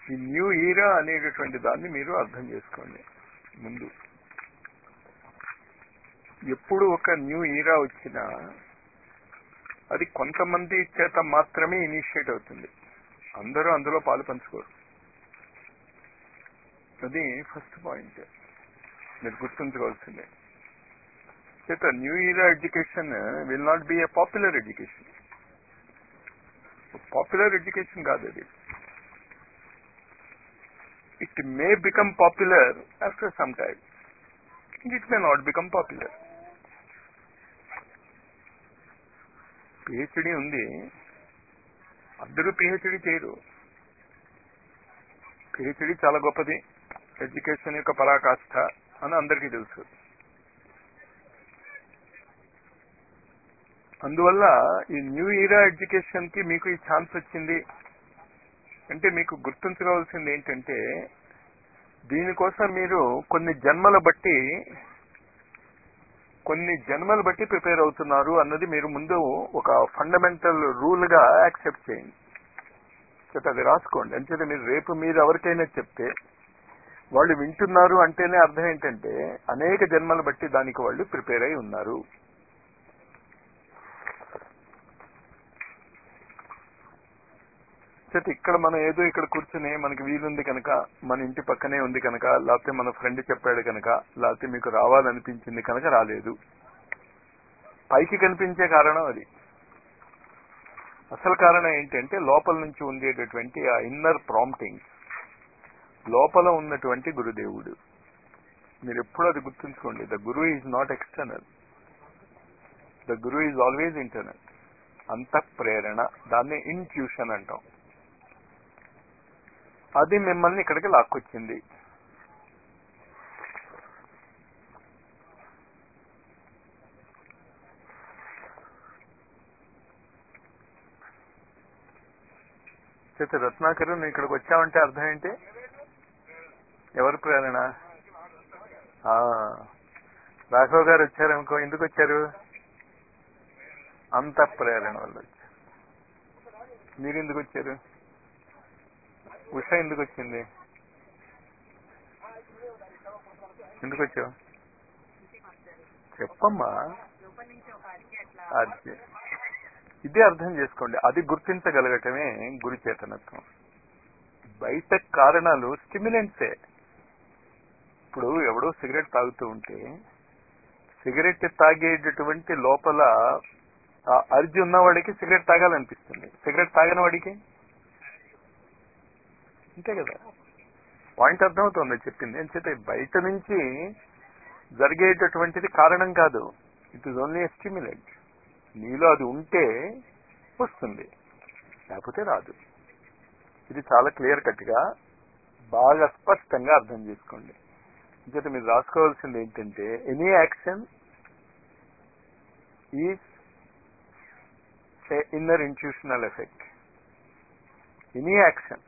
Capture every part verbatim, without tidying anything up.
ఈ న్యూ ఈరా అనేటటువంటి దాన్ని మీరు అర్థం చేసుకోండి. ముందు ఎప్పుడు ఒక న్యూ ఈరా వచ్చినా అది కొంతమంది చేత మాత్రమే ఇనిషియేట్ అవుతుంది, అందరూ అందులో పాలు పంచుకోరు. అది ఫస్ట్ పాయింట్ మీరు గుర్తుంచుకోవాల్సిందే. చేత new era education will not be a popular education. Popular education కాదు అది. It may become popular after some time, it may not become popular. PhD ఉంది, అందరూ పిహెచ్డి చేయరు. పిహెచ్డి చాలా గొప్పది, ఎడ్యుకేషన్ యొక్క పరాకాష్ఠ అని అందరికీ తెలుసు. అందువల్ల ఈ న్యూ ఈరా ఎడ్యుకేషన్ కి మీకు ఈ ఛాన్స్ వచ్చింది అంటే మీకు గుర్తుంచుకోవాల్సింది ఏంటంటే, దీనికోసం మీరు కొన్ని జన్మల బట్టి కొన్ని జన్మలు బట్టి ప్రిపేర్ అవుతున్నారు అన్నది మీరు ముందు ఒక ఫండమెంటల్ రూల్ గా యాక్సెప్ట్ చేయండి. చేత అది రాసుకోండి. అంచేత మీరు రేపు మీరు ఎవరికైనా చెప్తే వాళ్ళు వింటున్నారు అంటేనే అర్థం ఏంటంటే అనేక జన్మలు బట్టి దానికి వాళ్ళు ప్రిపేర్ అయి ఉన్నారు. చేత ఇక్కడ మనం ఏదో ఇక్కడ కూర్చుని మనకి వీలుంది కనుక, మన ఇంటి పక్కనే ఉంది కనుక, లేకపోతే మన ఫ్రెండ్ చెప్పాడు కనుక, లేకపోతే మీకు రావాలనిపించింది కనుక రాలేదు. పైకి కనిపించే కారణం అది. అసలు కారణం ఏంటంటే లోపల నుంచి ఉండేటటువంటి ఆ ఇన్నర్ ప్రాంప్టింగ్, లోపల ఉన్నటువంటి గురుదేవుడు. మీరు ఎప్పుడు అది గుర్తుంచుకోండి. The guru is not external, the guru is always internal. అంతఃప్రేరణ, దాన్ని ఇంట్యూషన్ అంటాం. అది మిమ్మల్ని ఇక్కడికి లాక్కొచ్చింది. చేత రత్నాకరు నువ్వు ఇక్కడికి వచ్చావంటే అర్థం ఏంటి? ఎవరి ప్రేరణ? రాఘవ్ గారు వచ్చారనుకో, ఎందుకు వచ్చారు? అంతఃప్రేరణ వల్ల వచ్చారు. మీరు ఎందుకు వచ్చారు? ఉష ఎందుకు వచ్చింది? ఎందుకు వచ్చావు? చెప్పమ్మా. అది ఇదే అర్థం చేసుకోండి. అది గుర్తించగలగటమే గురు చేతనత్వం. బయట కారణాలు స్టిమ్యులెంట్సే. ఇప్పుడు ఎవడో సిగరెట్ తాగుతూ ఉంటే సిగరెట్ తాగేటటువంటి లోపల అర్జీ ఉన్నవాడికి సిగరెట్ తాగాలనిపిస్తుంది, సిగరెట్ తాగని వాడికి అంతే కదా. పాయింట్ అర్థమవుతుంది చెప్పింది. అంచేతే బయట నుంచి జరిగేటటువంటిది కారణం కాదు, it is only a stimulant. నీలో అది ఉంటే వస్తుంది, లేకపోతే రాదు. ఇది చాలా క్లియర్ కట్ గా బాగా స్పష్టంగా అర్థం చేసుకోండి. అంచేత మీరు రాసుకోవాల్సింది ఏంటంటే, any action is a inner intuitional effect. Any action.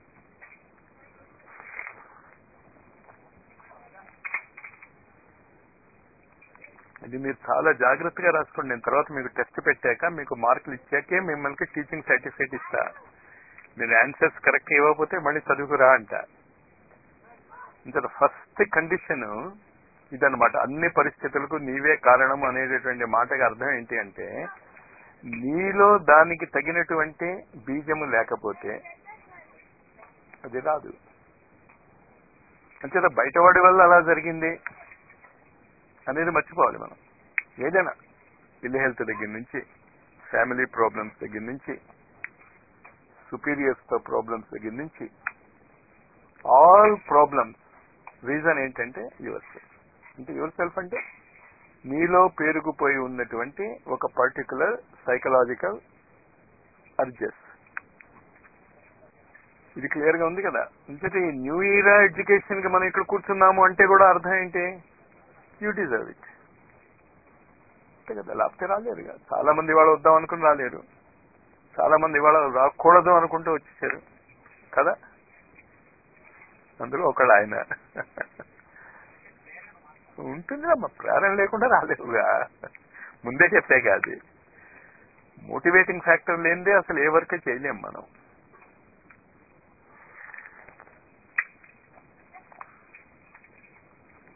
ఇది మీరు చాలా జాగ్రత్తగా రాసుకోండి. నేను తర్వాత మీకు టెస్ట్ పెట్టాక మీకు మార్కులు ఇచ్చాకే మిమ్మల్ని టీచింగ్ సర్టిఫికేట్ ఇస్తా. మీరు ఆన్సర్స్ కరెక్ట్ ఇవ్వకపోతే మళ్ళీ చదువుకురా అంట. ఇంకా ఫస్ట్ కండిషన్ ఇదనమాట. అన్ని పరిస్థితులకు నీవే కారణం అనేటటువంటి మాటకి అర్థం ఏంటి అంటే, నీలో దానికి తగినటువంటి బీజము లేకపోతే అది రాదు. అంచేత బయటవాడి వల్ల అలా జరిగింది అనేది మర్చిపోవాలి మనం. ఏదైనా ఇల్ హెల్త్ దగ్గర నుంచి, ఫ్యామిలీ ప్రాబ్లమ్స్ దగ్గర నుంచి, సుపీరియర్స్ తో ప్రాబ్లమ్స్ దగ్గర నుంచి, ఆల్ ప్రాబ్లమ్స్ రీజన్ ఏంటంటే యువర్ సెల్ఫ్. అంటే యువర్ సెల్ఫ్ అంటే నీలో పేరుకుపోయి ఉన్నటువంటి ఒక పర్టికులర్ సైకలాజికల్ అర్జెస్. ఇది క్లియర్ గా ఉంది కదా. ఇంకటి న్యూ ఇయర్ ఎడ్యుకేషన్ కి మనం ఇక్కడ కూర్చున్నాము అంటే కూడా అర్థం ఏంటి? యూ డిజర్వ్ ఇట్ అంతే కదా. లేకపోతే రాలేరు కదా. చాలా మంది ఇవాళ వద్దాం అనుకుని రాలేరు, చాలా మంది ఇవాళ రాకూడదు అనుకుంటూ వచ్చేసారు కదా. అందులో ఒకళ్ళు ఆయన ఉంటుంది అమ్మ, ప్రేరణ లేకుండా రాలేవుగా. ముందే చెప్పే కాదు, మోటివేటింగ్ ఫ్యాక్టర్ లేనిదే అసలు ఏ వర్కే చేయలేం మనం.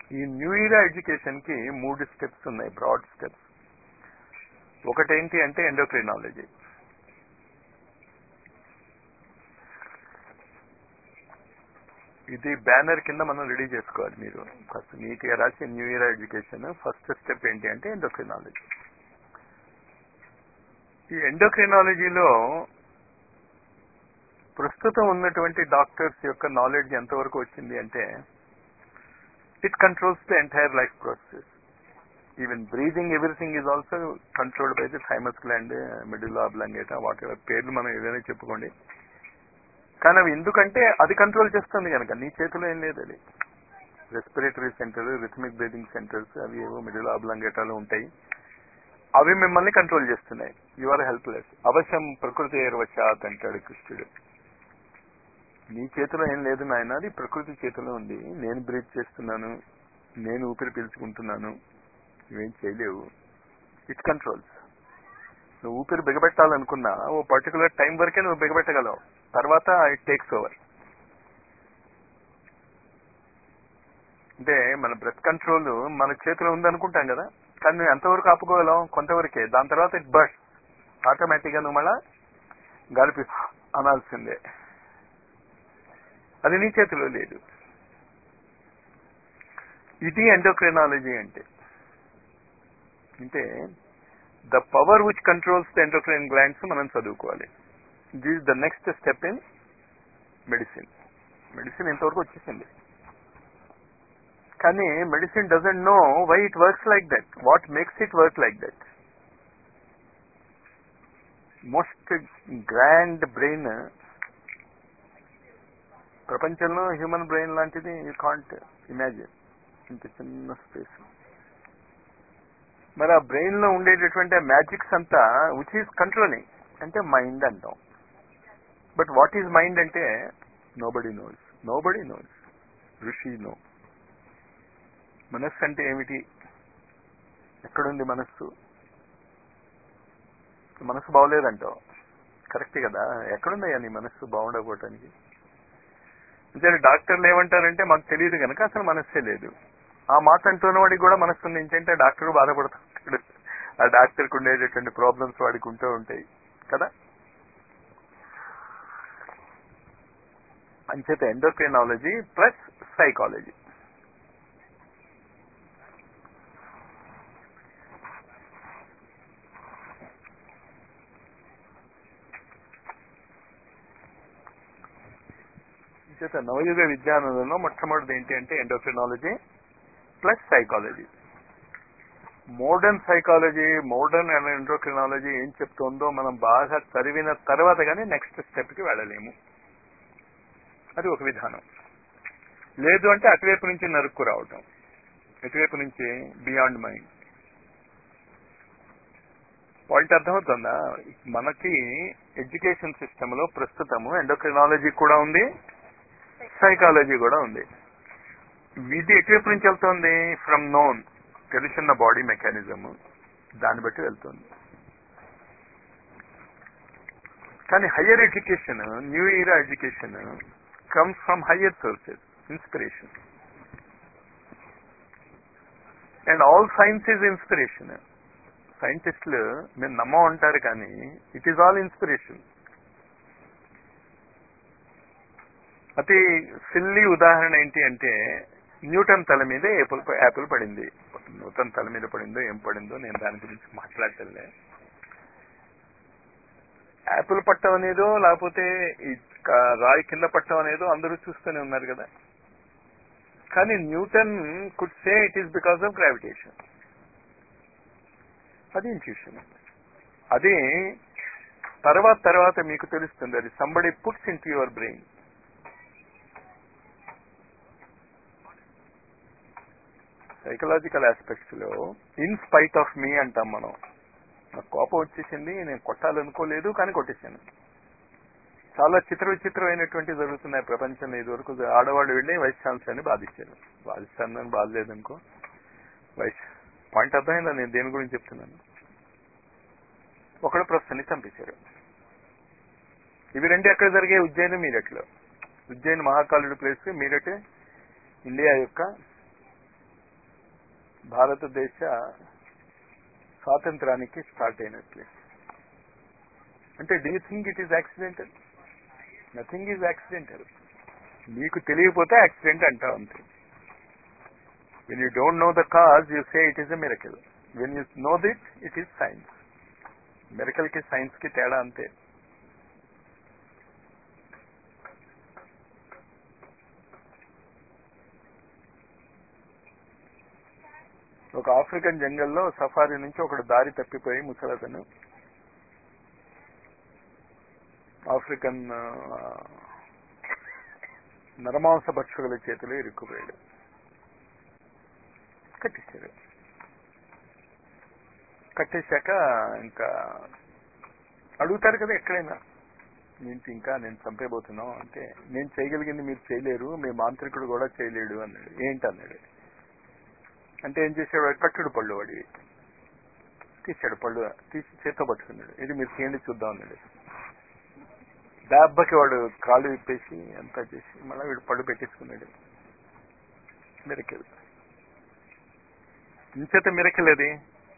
ఈ న్యూ ఇయర్ ఎడ్యుకేషన్ కి మూడు స్టెప్స్ ఉన్నాయి, బ్రాడ్ స్టెప్స్. ఒకటేంటి అంటే ఎండోక్రినాలజీ. ఇది బ్యానర్ కింద మనం రెడీ చేసుకోవాలి. మీరు ఫస్ట్ నీట్ గా రాసి new year education first step ఏంటి అంటే ఎండోక్రినాలజీ. ఈ ఎండోక్రినాలజీలో ప్రస్తుతం ఉన్నటువంటి డాక్టర్స్ యొక్క నాలెడ్జ్ ఎంతవరకు వచ్చింది అంటే it controls the entire life process. Even breathing everything is also controlled by the thymus gland, medulla oblongata, whatever పేర్లు మనం ఏదైనా చెప్పుకోండి. కానీ అవి ఎందుకంటే అది కంట్రోల్ చేస్తుంది కనుక, నీ చేతిలో ఏం లేదు. అది respiratory centre, rhythmic breathing centres అవి ఏవో మెడుల్లా ఆబ్లాంగేటాలో ఉంటాయి. అవి మిమ్మల్ని కంట్రోల్ చేస్తున్నాయి. You are helpless. అవశ్యం ప్రకృతి ఏర్వచాత్ అంటాడు కృష్ణుడు. నీ చేతిలో ఏం లేదు నాయన, అది ప్రకృతి చేతిలో ఉంది. నేను బ్రీత్ చేస్తున్నాను, నేను ఊపిరి పీల్చుకుంటున్నాను, నువ్వేం చేయలేవు. It controls. నువ్వు ఊపిరి బిగబెట్టాలనుకున్నా ఓ పర్టికులర్ టైం వరకే నువ్వు బిగబెట్టగలవు, తర్వాత ఇట్ టేక్స్ ఓవర్. అంటే మన బ్రెత్ కంట్రోల్ మన చేతిలో ఉందనుకుంటాం కదా, కానీ నువ్వు ఎంతవరకు ఆపుకోగలం? కొంతవరకే. దాని తర్వాత ఇట్ బర్స్ట్. ఆటోమేటిక్ గా నువ్వు మళ్ళా గాలిపి అనాల్సిందే. అది నీ చేతిలో లేదు. ఇది ఎండోక్రినాలజీ అంటే. అంటే the power which controls the endocrine glands మనం చదువుకోవాలి. This is the next step in medicine. Medicine ఇంతవరకు వచ్చేసింది, కానీ medicine doesn't know why it works like that, what makes it work like that. Most grand brain ప్రపంచంలో human brain లాంటిది you can't imagine. ఇంత చిన్న space. మరి ఆ brain లో ఉండేటటువంటి మ్యాజిక్స్ అంతా విచ్ ఈజ్ కంట్రోలింగ్ అంటే మైండ్ అంటాం. బట్ వాట్ ఈజ్ మైండ్ అంటే నోబడీ నోస్. Nobody knows. ఋషి నో. మనస్సు అంటే ఏమిటి? ఎక్కడుంది మనస్సు? మనస్సు బాగోలేదంటావు, కరెక్ట్ కదా. ఎక్కడుందయ్యా నీ మనస్సు బాగుండకపోవటానికి? అంటే డాక్టర్లు ఏమంటారంటే మాకు తెలియదు కనుక అసలు మనస్సే లేదు. ఆ మాట అంటున్న వాడికి కూడా మనస్సు నుంచి అంటే డాక్టర్ బాధపడుతుంటాడు. ఆ డాక్టర్కి ఉండేటటువంటి ప్రాబ్లమ్స్ వాడికి ఉంటూ ఉంటాయి కదా. అంచేత ఎండోక్రినాలజీ ప్లస్ సైకాలజీ. చేత నవయుగ విజ్ఞానంలో మొట్టమొదటిది ఏంటి అంటే endocrinology plus psychology. Modern psychology, modern endocrinology ఏం చెప్తుందో మనం బాగా చదివిన తర్వాత కానీ నెక్స్ట్ స్టెప్ కి వెళ్ళలేము. అది ఒక విధానం. లేదు అంటే అటువైపు నుంచి నరుక్కు రావటం, ఎటువైపు నుంచి బియాండ్ మైండ్. పాయింట్ అర్థమవుతుందా? మనకి ఎడ్యుకేషన్ సిస్టమ్ లో ప్రస్తుతము ఎండోక్రినాలజీ కూడా ఉంది, సైకాలజీ కూడా ఉంది. ఇది ఎటువైపు నుంచి వెళ్తుంది? ఫ్రమ్ నోన్, తెలుసున్న బాడీ మెకానిజం, దాన్ని బట్టి వెళ్తుంది. కానీ higher education, new year education comes from higher sources, inspiration. And all science is inspiration. సైంటిస్టులు మీరు నమ్మ ఉంటారు కానీ ఇట్ ఈజ్ ఆల్ ఇన్స్పిరేషన్. అతి సిల్లీ ఉదాహరణ ఏంటి అంటే న్యూటన్ తల మీద యాపిల్ యాపిల్ పడింది. న్యూటన్ తల మీద పడిందో ఏం పడిందో నేను దాని గురించి మాట్లాడటంలే. యాపిల్ పట్టం అనేదో లేకపోతే రాయి కింద పట్టం అనేదో అందరూ చూస్తూనే ఉన్నారు కదా. కానీ Newton could say it is because of gravitation. అది ఇంట్యూషన్. అది తర్వాత తర్వాత మీకు తెలుస్తుంది. అది somebody puts into your brain. Psychological aspects లో ఇన్ స్పైట్ ఆఫ్ మీ అంటాం మనం. నాకు కోపం వచ్చేసింది, నేను కొట్టాలనుకోలేదు కానీ కొట్టేశాను. చాలా చిత్ర విచిత్రమైనటువంటి జరుగుతున్నాయి ప్రపంచంలో. ఇది వరకు ఆడవాళ్ళు వెళ్ళి వైస్ ఛాన్సలర్ని బాధించారు. బాధిస్తానని బాధలేదనుకో. వైస్ పాయింట్ అర్థమైందా నేను దేని గురించి చెప్తున్నాను? ఒకడు ప్రొఫెసర్ని చంపేశారు. ఇవి రెండు ఎక్కడ జరిగాయి? ఉజ్జయిని, మీరట్లో. ఉజ్జయిని మహాకాలుడు ప్లేస్, మీరట్ ఇండియా యొక్క భారతదేశ స్వాతంత్రానికి స్టార్ట్ అయినట్లే. అంటే do you think it is accidental? Nothing is accidental. మీకు తెలియకపోతే యాక్సిడెంట్ అంటావు అంతే. When you don't know the cause you say it is a miracle. When you know that it is science. Miracle కి science కి తేడా అంతే. ఒక African జంగల్లో safari నుంచి ఒకడు దారి తప్పిపోయి ముసలతను ఆఫ్రికన్ నరమాంస భక్షకుల చేతిలో ఇరుక్కుపోయాడు. కట్టేశాడు. కట్టేశాక ఇంకా అడుగుతారు కదా ఎక్కడైనా, ఏంటి ఇంకా నేను చంపేయబోతున్నావు అంటే, నేను చేయగలిగింది మీరు చేయలేరు, మీ మాంత్రికుడు కూడా చేయలేడు అన్నాడు. ఏంటన్నాడు అంటే ఏం చేశాడు, కట్టుడు పళ్ళు వాడి తీశాడు. పళ్ళు తీసి చేత్తో పట్టుకున్నాడు. ఇది మీరు చేయండి చూద్దాం అన్నాడు. దెబ్బకి వాడు కాళ్ళు విప్పేసి అంతా చేసి మళ్ళీ వీడు పళ్ళు పెట్టేసుకున్నాడు. మిరకిల్. ఇంచేత మిరకిల్ అది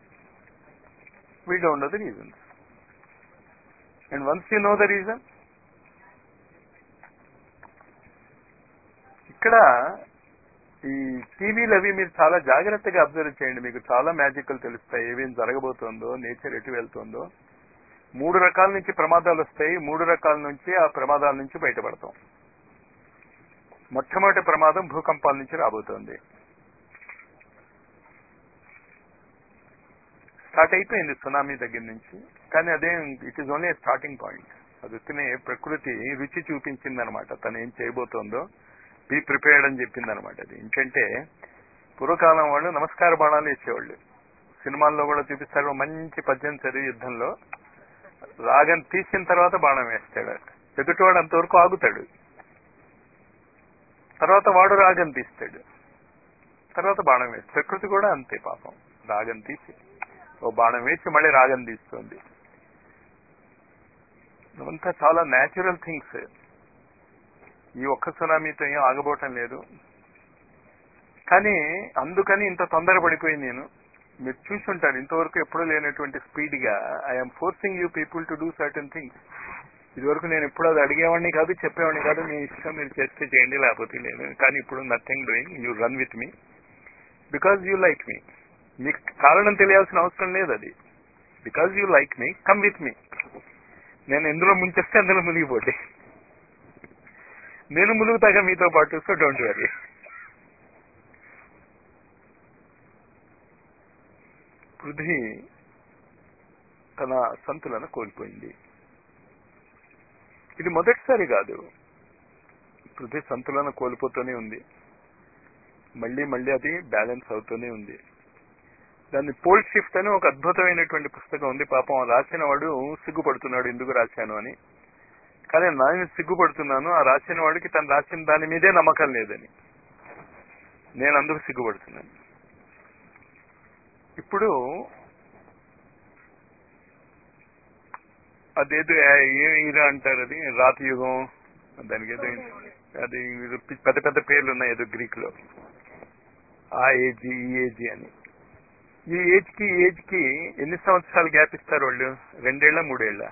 we don't know the reason. And once you know the reason, ఇక్కడ ఈ టీవీలు అవి మీరు చాలా జాగ్రత్తగా అబ్జర్వ్ చేయండి. మీకు చాలా మ్యాజిక్లు తెలుస్తాయి. ఏమేం జరగబోతోందో, నేచర్ ఎటు వెళ్తుందో. మూడు రకాల నుంచి ప్రమాదాలు వస్తాయి. మూడు రకాల నుంచి ఆ ప్రమాదాల నుంచి బయటపడతాం. మొట్టమొదటి ప్రమాదం భూకంపాల నుంచి రాబోతోంది. స్టార్ట్ అయిపోయింది సునామీ దగ్గర నుంచి. కానీ అదే it is only starting point. అది వస్తేనే ప్రకృతి రుచి చూపించిందనమాట. తను ఏం చేయబోతోందో బీ ప్రిపేర్డ్ అని చెప్పింది అనమాట. అది ఏంటంటే పూర్వకాలం వాళ్ళు నమస్కార బాణాలు ఇచ్చేవాళ్ళు. సినిమాల్లో కూడా చూపిస్తారు. మంచి పద్యం చదివి యుద్ధంలో రాగం తీసిన తర్వాత బాణం వేస్తాడు. ఎదుటివాడు అంతవరకు ఆగుతాడు. తర్వాత వాడు రాగం తీస్తాడు. తర్వాత బాణం వేస్తాడు. ప్రకృతి కూడా అంతే పాపం. రాగం తీసి ఓ బాణం వేసి మళ్ళీ రాగం తీస్తుంది. ఇవంతా చాలా న్యాచురల్ థింగ్స్. ఈ ఒక్క సునామీతో ఏం ఆగబోవటం లేదు. కానీ అందుకని ఇంత తొందరపడిపోయి నేను మీరు చూసుంటారు ఇంతవరకు ఎప్పుడూ లేనటువంటి స్పీడ్ గా I'm forcing you people to do certain things. ఇదివరకు నేను ఎప్పుడు అది అడిగేవాడిని కాదు, చెప్పేవాడిని కాదు. మీ ఇష్టం మీరు చేస్తే చేయండి, లేకపోతే లేదు. కానీ ఇప్పుడు nothing doing, you run with me because you like me. మీకు కారణం తెలియాల్సిన అవసరం లేదు. అది because you like me, come with me. నేను ఎందులో ముంచేస్తే అందులో మునిగిపోతే నేను మునుగుతాగా మీతో పాటు. So don't worry. పృథ్వీ తన సంతులను కోల్పోయింది. ఇది మొదటిసారి కాదు. పృథ్వీ సంతులను కోల్పోతూనే ఉంది. మళ్లీ మళ్లీ అది బ్యాలెన్స్ అవుతూనే ఉంది. దాన్ని పోల్ షిఫ్ట్ అని ఒక అద్భుతమైనటువంటి పుస్తకం ఉంది. పాపం రాసిన వాడు సిగ్గుపడుతున్నాడు ఎందుకు రాశాను అని. కానీ నేను సిగ్గుపడుతున్నాను ఆ రాసిన వాడికి తను రాసిన దాని మీదే నమ్మకం లేదని. నేను అందుకు సిగ్గుపడుతున్నాను. ఇప్పుడు అదేదో ఏ ఈరా అంటారు, అది రాతి యుగం, దానికి ఏదో అది పెద్ద పెద్ద పేర్లు ఉన్నాయి ఏదో గ్రీక్ లో. ఆ ఏజ్ ఈ ఏజ్ అని. ఈ ఏజ్ కి ఈ ఏజ్ కి ఎన్ని సంవత్సరాలు గ్యాప్ ఇస్తారు వాళ్ళు? రెండేళ్ల మూడేళ్ల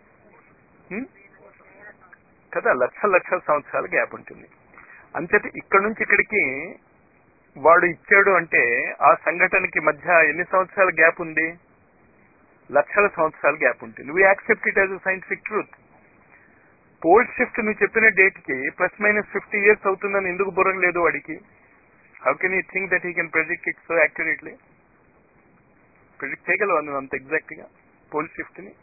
కదా, లక్షల లక్షల సంవత్సరాల గ్యాప్ ఉంటుంది. అంతటి ఇక్కడ నుంచి ఇక్కడికి వాడు ఇచ్చాడు అంటే ఆ సంఘటనకి మధ్య ఎన్ని సంవత్సరాల గ్యాప్ ఉంది? లక్షల సంవత్సరాల గ్యాప్ ఉంటుంది. We accept it as a scientific truth. Pole shift నువ్వు చెప్పిన డేట్ కి ప్లస్ మైనస్ ఫిఫ్టీ ఇయర్స్ అవుతుందని ఎందుకు బుర్రలేదు వాడికి? How can you think that he can predict it so accurately? Predict చేయగలవా నువ్వు అంత ఎగ్జాక్ట్ గా పోల్ షిఫ్ట్ ని?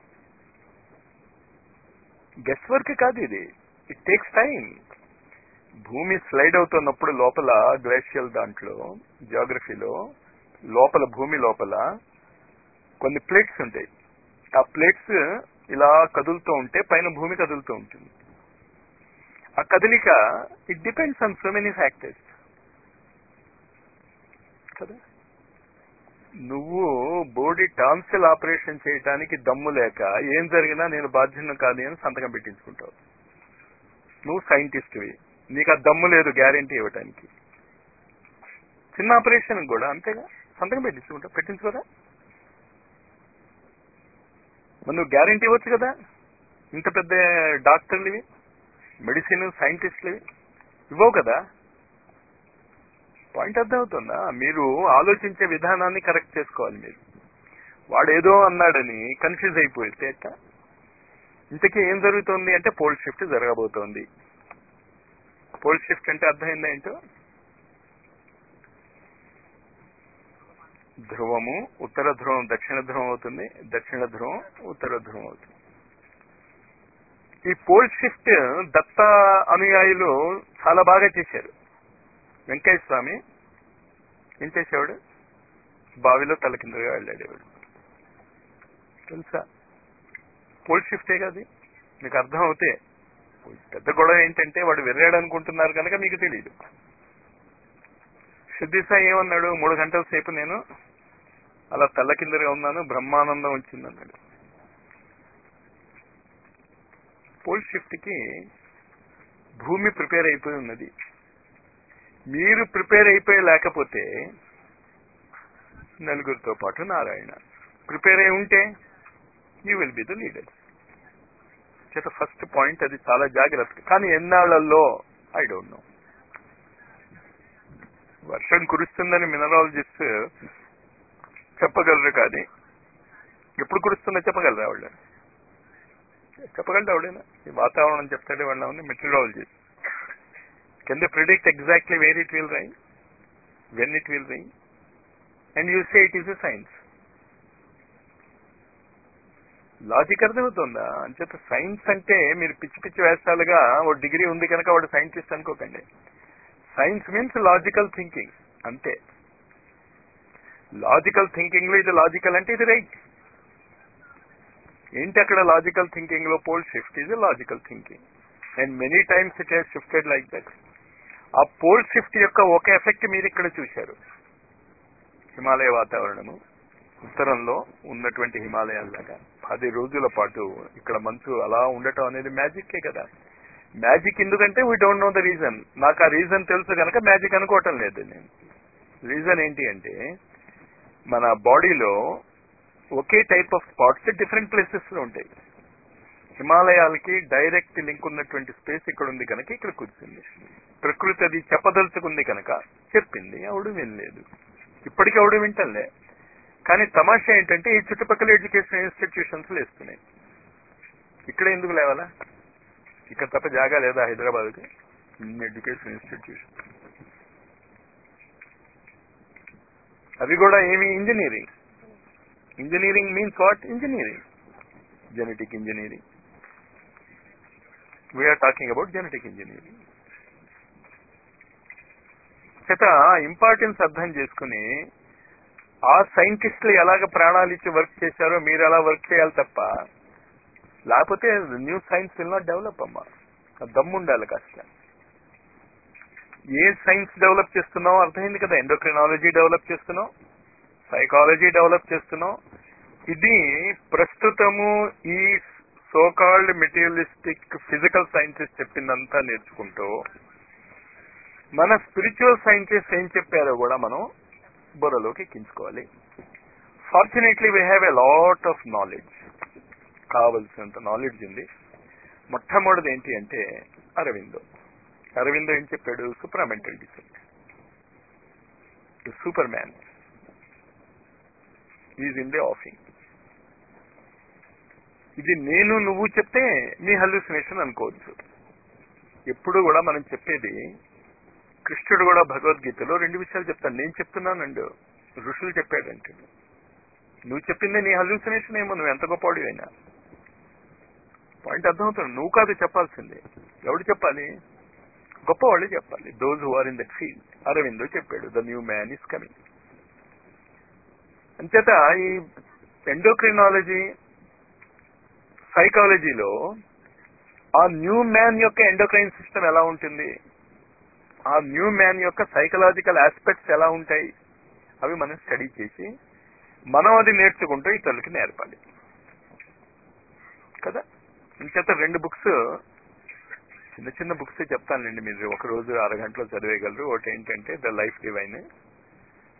గెస్ వర్క్ కాదు ఇది. It takes time. భూమి స్లైడ్ అవుతున్నప్పుడు లోపల గ్లేషియల్ దాంట్లో జియోగ్రఫీలో లోపల భూమి లోపల కొన్ని ప్లేట్స్ ఉంటాయి. ఆ ప్లేట్స్ ఇలా కదులుతూ ఉంటే పైన భూమి కదులుతూ ఉంటుంది. ఆ కదలిక it depends on so many factors కదా. నువ్వు బోడీ టాన్సిల్ ఆపరేషన్ చేయడానికి దమ్ము లేక ఏం జరిగినా నేను బాధ్యత కాదు అని సంతకం పెట్టించుకుంటావు. నువ్వు సైంటిస్ట్వి, నీకు ఆ దమ్ము లేదు గ్యారెంటీ ఇవ్వటానికి. చిన్న ఆపరేషన్ కూడా అంతేగా, సంతకం పెట్టించుకుంటా పెట్టించుకోదా? మరి నువ్వు గ్యారెంటీ ఇవ్వచ్చు కదా. ఇంత పెద్ద డాక్టర్లు ఇవి, మెడిసిన్ సైంటిస్టులు ఇవి ఇవ్వవు కదా. పాయింట్ అర్థమవుతుందా? మీరు ఆలోచించే విధానాన్ని కరెక్ట్ చేసుకోవాలి. మీరు వాడు ఏదో అన్నాడని కన్ఫ్యూజ్ అయిపోతే ఎట్లా? ఇంతకీ ఏం జరుగుతుంది అంటే పోల్ షిఫ్ట్ జరగబోతోంది. పోల్ షిఫ్ట్ అంటే అర్థమైందా ఏంటో? ధ్రువము ఉత్తర ధ్రువం దక్షిణ ధ్రువం అవుతుంది, దక్షిణ ధ్రువం ఉత్తర ధ్రువం అవుతుంది. ఈ పోల్ షిఫ్ట్ దత్త అనుయాయులు చాలా బాగా చేశారు. వెంకయ్య స్వామి ఏం చేసేవాడు? బావిలో తలకిందుగా వెళ్ళాడేవాడు. తెలుసా? పోల్ షిఫ్టే కాదు. మీకు అర్థం అవుతే పెద్ద గొడవ ఏంటంటే వాడు వెర్రాడు అనుకుంటున్నారు కనుక మీకు తెలియదు. సిద్ధిసాయి ఏమన్నాడు? మూడు గంటల సేపు నేను అలా తల్ల కిందగా ఉన్నాను, బ్రహ్మానందం వచ్చిందన్నాడు. పోల్ షిఫ్ట్ కి భూమి ప్రిపేర్ అయిపోయి ఉన్నది. మీరు ప్రిపేర్ అయిపోయి లేకపోతే నలుగురితో పాటు నారాయణ. ప్రిపేర్ అయి ఉంటే you will be the leader. చేత ఫస్ట్ పాయింట్ అది చాలా జాగ్రత్త. కానీ ఎన్నాళ్లలో ఐ డోంట్ నో. వర్షం కురుస్తుందని మినరాలజిస్ట్ చెప్పగలరు, కానీ ఎప్పుడు కురుస్తుందో చెప్పగలరా వాళ్ళు? చెప్పగలరు ఎవడైనా? ఈ వాతావరణం చెప్తాడే వాళ్ళని meteorologist. Can they predict exactly where it will rain, when it will rain, and you say it is a science. Logic అర్థమవుతుందా? అంచేత సైన్స్ అంటే మీరు పిచ్చి పిచ్చి వేస్తాలుగా ఓ డిగ్రీ ఉంది కనుక వాడు సైంటిస్ట్ అనుకోకండి. సైన్స్ మీన్స్ లాజికల్ థింకింగ్ అంతే. లాజికల్ థింకింగ్ లో ఇది లాజికల్ అంటే ఇది రైట్. ఏంటి అక్కడ లాజికల్ థింకింగ్ లో? Pole shift is logical thinking and many times it has shifted like that. ఆ పోల్ షిఫ్ట్ యొక్క ఒక ఎఫెక్ట్ మీరు ఇక్కడ చూశారు. హిమాలయ వాతావరణము ఉత్తరంలో ఉన్నటువంటి హిమాలయాల్లాగా పది రోజుల పాటు ఇక్కడ మంచు అలా ఉండటం అనేది మ్యాజిక్కే కదా. మ్యాజిక్ ఎందుకంటే we don't know the reason. నాకు ఆ రీజన్ తెలుసు కనుక మ్యాజిక్ అనుకోవటం లేదు నేను. రీజన్ ఏంటి అంటే మన బాడీలో ఒకే type of spots different places లో ఉంటాయి. హిమాలయాలకి డైరెక్ట్ లింక్ ఉన్నటువంటి స్పేస్ ఇక్కడ ఉంది కనుక ఇక్కడ కూర్చుంది. ప్రకృతి అది చెప్పదలుచుకుంది కనుక చెప్పింది, ఎవడు వినలేదు. ఇప్పటికీ ఎవడు వింటలే. కానీ తమాషా ఏంటంటే ఈ చుట్టుపక్కల ఎడ్యుకేషన్ ఇన్స్టిట్యూషన్స్ లేస్తున్నాయి. ఇక్కడ ఎందుకు లేవాలా? ఇక్కడ తప్ప జాగా లేదా హైదరాబాద్కి? ఇన్ని ఎడ్యుకేషన్ ఇన్స్టిట్యూషన్. అవి కూడా ఏమి? Engineering. Engineering means what? Engineering, genetic engineering. We're talking about genetic engineering. చేత ఇంపార్టెన్స్ అర్థం చేసుకుని ఆ సైంటిస్టులు ఎలాగ ప్రాణాలు ఇచ్చి వర్క్ చేశారో మీరు అలా వర్క్ చేయాలి తప్ప, లేకపోతే new science will not develop అమ్మా. దమ్ముండాలి కాస్త. ఏ సైన్స్ డెవలప్ చేస్తున్నావు అర్థమైంది కదా. ఎండోక్రినాలజీ డెవలప్ చేస్తున్నావు, సైకాలజీ డెవలప్ చేస్తున్నావు. ఇది ప్రస్తుతము ఈ సోకాల్డ్ మెటీరియలిస్టిక్ ఫిజికల్ సైన్సెస్ చెప్పిందంతా నేర్చుకుంటూ మన స్పిరిచువల్ సైన్సెస్ ఏం చెప్పారో కూడా మనం బుర్రలోకి ఎక్కించుకోవాలి. Fortunately we have a lot of knowledge. కావలసినంత నాలెడ్జ్ ఉంది. మొట్టమొదటిది ఏంటి అంటే అరవిందో. అరవిందో ఏం చెప్పాడు? Supramental descent, super man is in the offing. ఇది నేను నువ్వు చెప్తే నీ హల్యూసినేషన్ అనుకోవచ్చు. ఎప్పుడు కూడా మనం చెప్పేది, కృష్ణుడు కూడా భగవద్గీతలో రెండు విషయాలు చెప్తాను. నేను చెప్తున్నానండు, ఋషులు చెప్పాడంటే. నువ్వు చెప్పిందే నీ హల్యూసినేషన్ ఏమో, నువ్వు ఎంత గొప్పవాడు అయినా. పాయింట్ అర్థమవుతుంది. నువ్వు కాదు చెప్పాల్సిందే. ఎవడు చెప్పాలి? గొప్పవాళ్ళు చెప్పాలి. Those who are in that field. Aurobindo చెప్పాడు, the new man is coming. అంచేత ఈ ఎండోక్రినాలజీ సైకాలజీలో ఆ న్యూ మ్యాన్ యొక్క ఎండోక్రైన్ సిస్టమ్ ఎలా ఉంటుంది, ఆ న్యూ మ్యాన్ యొక్క సైకలాజికల్ ఆస్పెక్ట్స్ ఎలా ఉంటాయి, అవి మనం స్టడీ చేసి మనం అది నేర్చుకుంటూ ఇతరులకి నేర్పాలి కదా. ఇంచేత రెండు బుక్స్, చిన్న చిన్న బుక్స్ చెప్తానండి, మీరు ఒక రోజు అరగంటలో చదివేయగలరు. ఒకటి ఏంటంటే ద లైఫ్ డివైన్,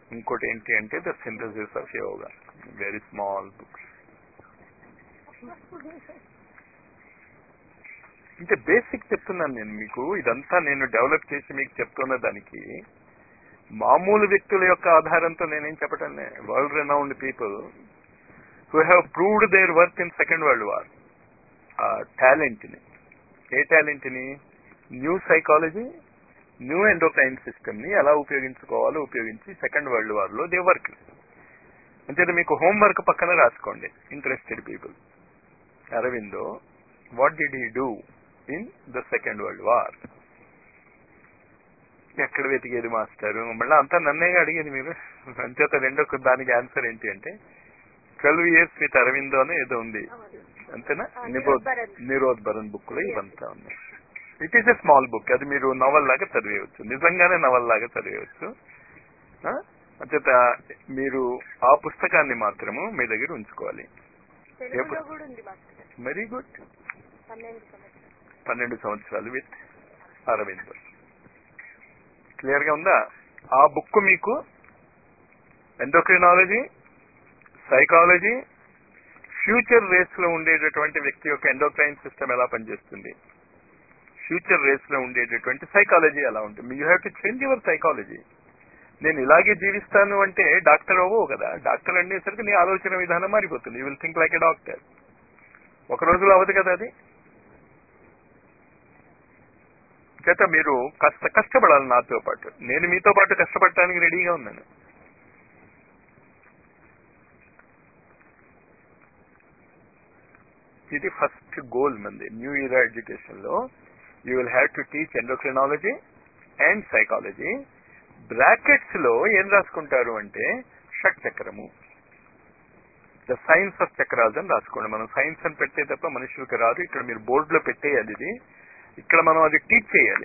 ఇంకోటి ఏంటి అంటే the synthesis of yoga, very small books. అంటే బేసిక్ చెప్తున్నాను నేను మీకు. ఇదంతా నేను డెవలప్ చేసి మీకు చెప్తున్న దానికి మామూలు వ్యక్తుల యొక్క ఆధారంతో నేనేం చెప్పటం లే. World renowned people who have proved their work in second world war, ఆ టాలెంట్ ని, ఏ టాలెంట్ ని, new psychology, new endocrine system ని ఎలా ఉపయోగించుకోవాలో ఉపయోగించి సెకండ్ వరల్డ్ వార్ లో దే వర్క్. అంటే మీకు హోంవర్క్ పక్కన రాసుకోండి interested people. Aurobindo what did he do in the second world war? ఎక్కడ వెతికేది మాస్టారు? మళ్ళీ అంతా నన్నేగా అడిగేది మీరు. అంచేత రెండో దానికి ఆన్సర్ ఏంటి అంటే ట్వెల్వ్ ఇయర్స్ విత్ అరవిందో అని ఏదో ఉంది, అంతేనా? నిరోధ్ నిరోధ్ బరన్ బుక్ లో ఇవంతా ఉన్నాయి. It is a small book. అది మీరు నవల్ లాగా చదివేయచ్చు, నిజంగానే నవల్ లాగా చదివేయచ్చు. అంచేత మీరు ఆ పుస్తకాన్ని మాత్రము మీ దగ్గర ఉంచుకోవాలి. Very good. పన్నెండు సంవత్సరాలు విత్ అరవిందో. క్లియర్ గా ఉందా? ఆ బుక్ మీకు ఎండోక్రినాలజీ, సైకాలజీ, ఫ్యూచర్ రేస్ లో ఉండేటటువంటి వ్యక్తి యొక్క ఎండోక్రైన్ సిస్టమ్ ఎలా పనిచేస్తుంది, ఫ్యూచర్ రేస్ లో ఉండేటటువంటి సైకాలజీ ఎలా ఉంటుంది. You have to change your psychology. నేను ఇలాగే జీవిస్తాను అంటే డాక్టర్ అవ్వవు కదా. డాక్టర్ అనేసరికి నీ ఆలోచన విధానం మారిపోతుంది. You will think like a doctor. ఒక రోజులో అవ్వదు కదా అది. చేత మీరు కష్ట కష్టపడాలి నాతో పాటు. నేను మీతో పాటు కష్టపడటానికి రెడీగా ఉన్నాను. ఇది ఫస్ట్ గోల్ మంది న్యూ ఇయర్ ఎడ్యుకేషన్ లో. You will have to teach endocrinology and psychology. Brackets లో ఏం రాసుకుంటారు అంటే షట్ చక్రము, ద సైన్స్ ఆఫ్ చక్రాస్ అని రాసుకోండి. మనం సైన్స్ అని పెట్టే తప్ప మనుషులకు రాదు. ఇక్కడ మీరు బోర్డులో పెట్టేయాలి. ఇది ఇక్కడ మనం అది టీచ్ చేయాలి.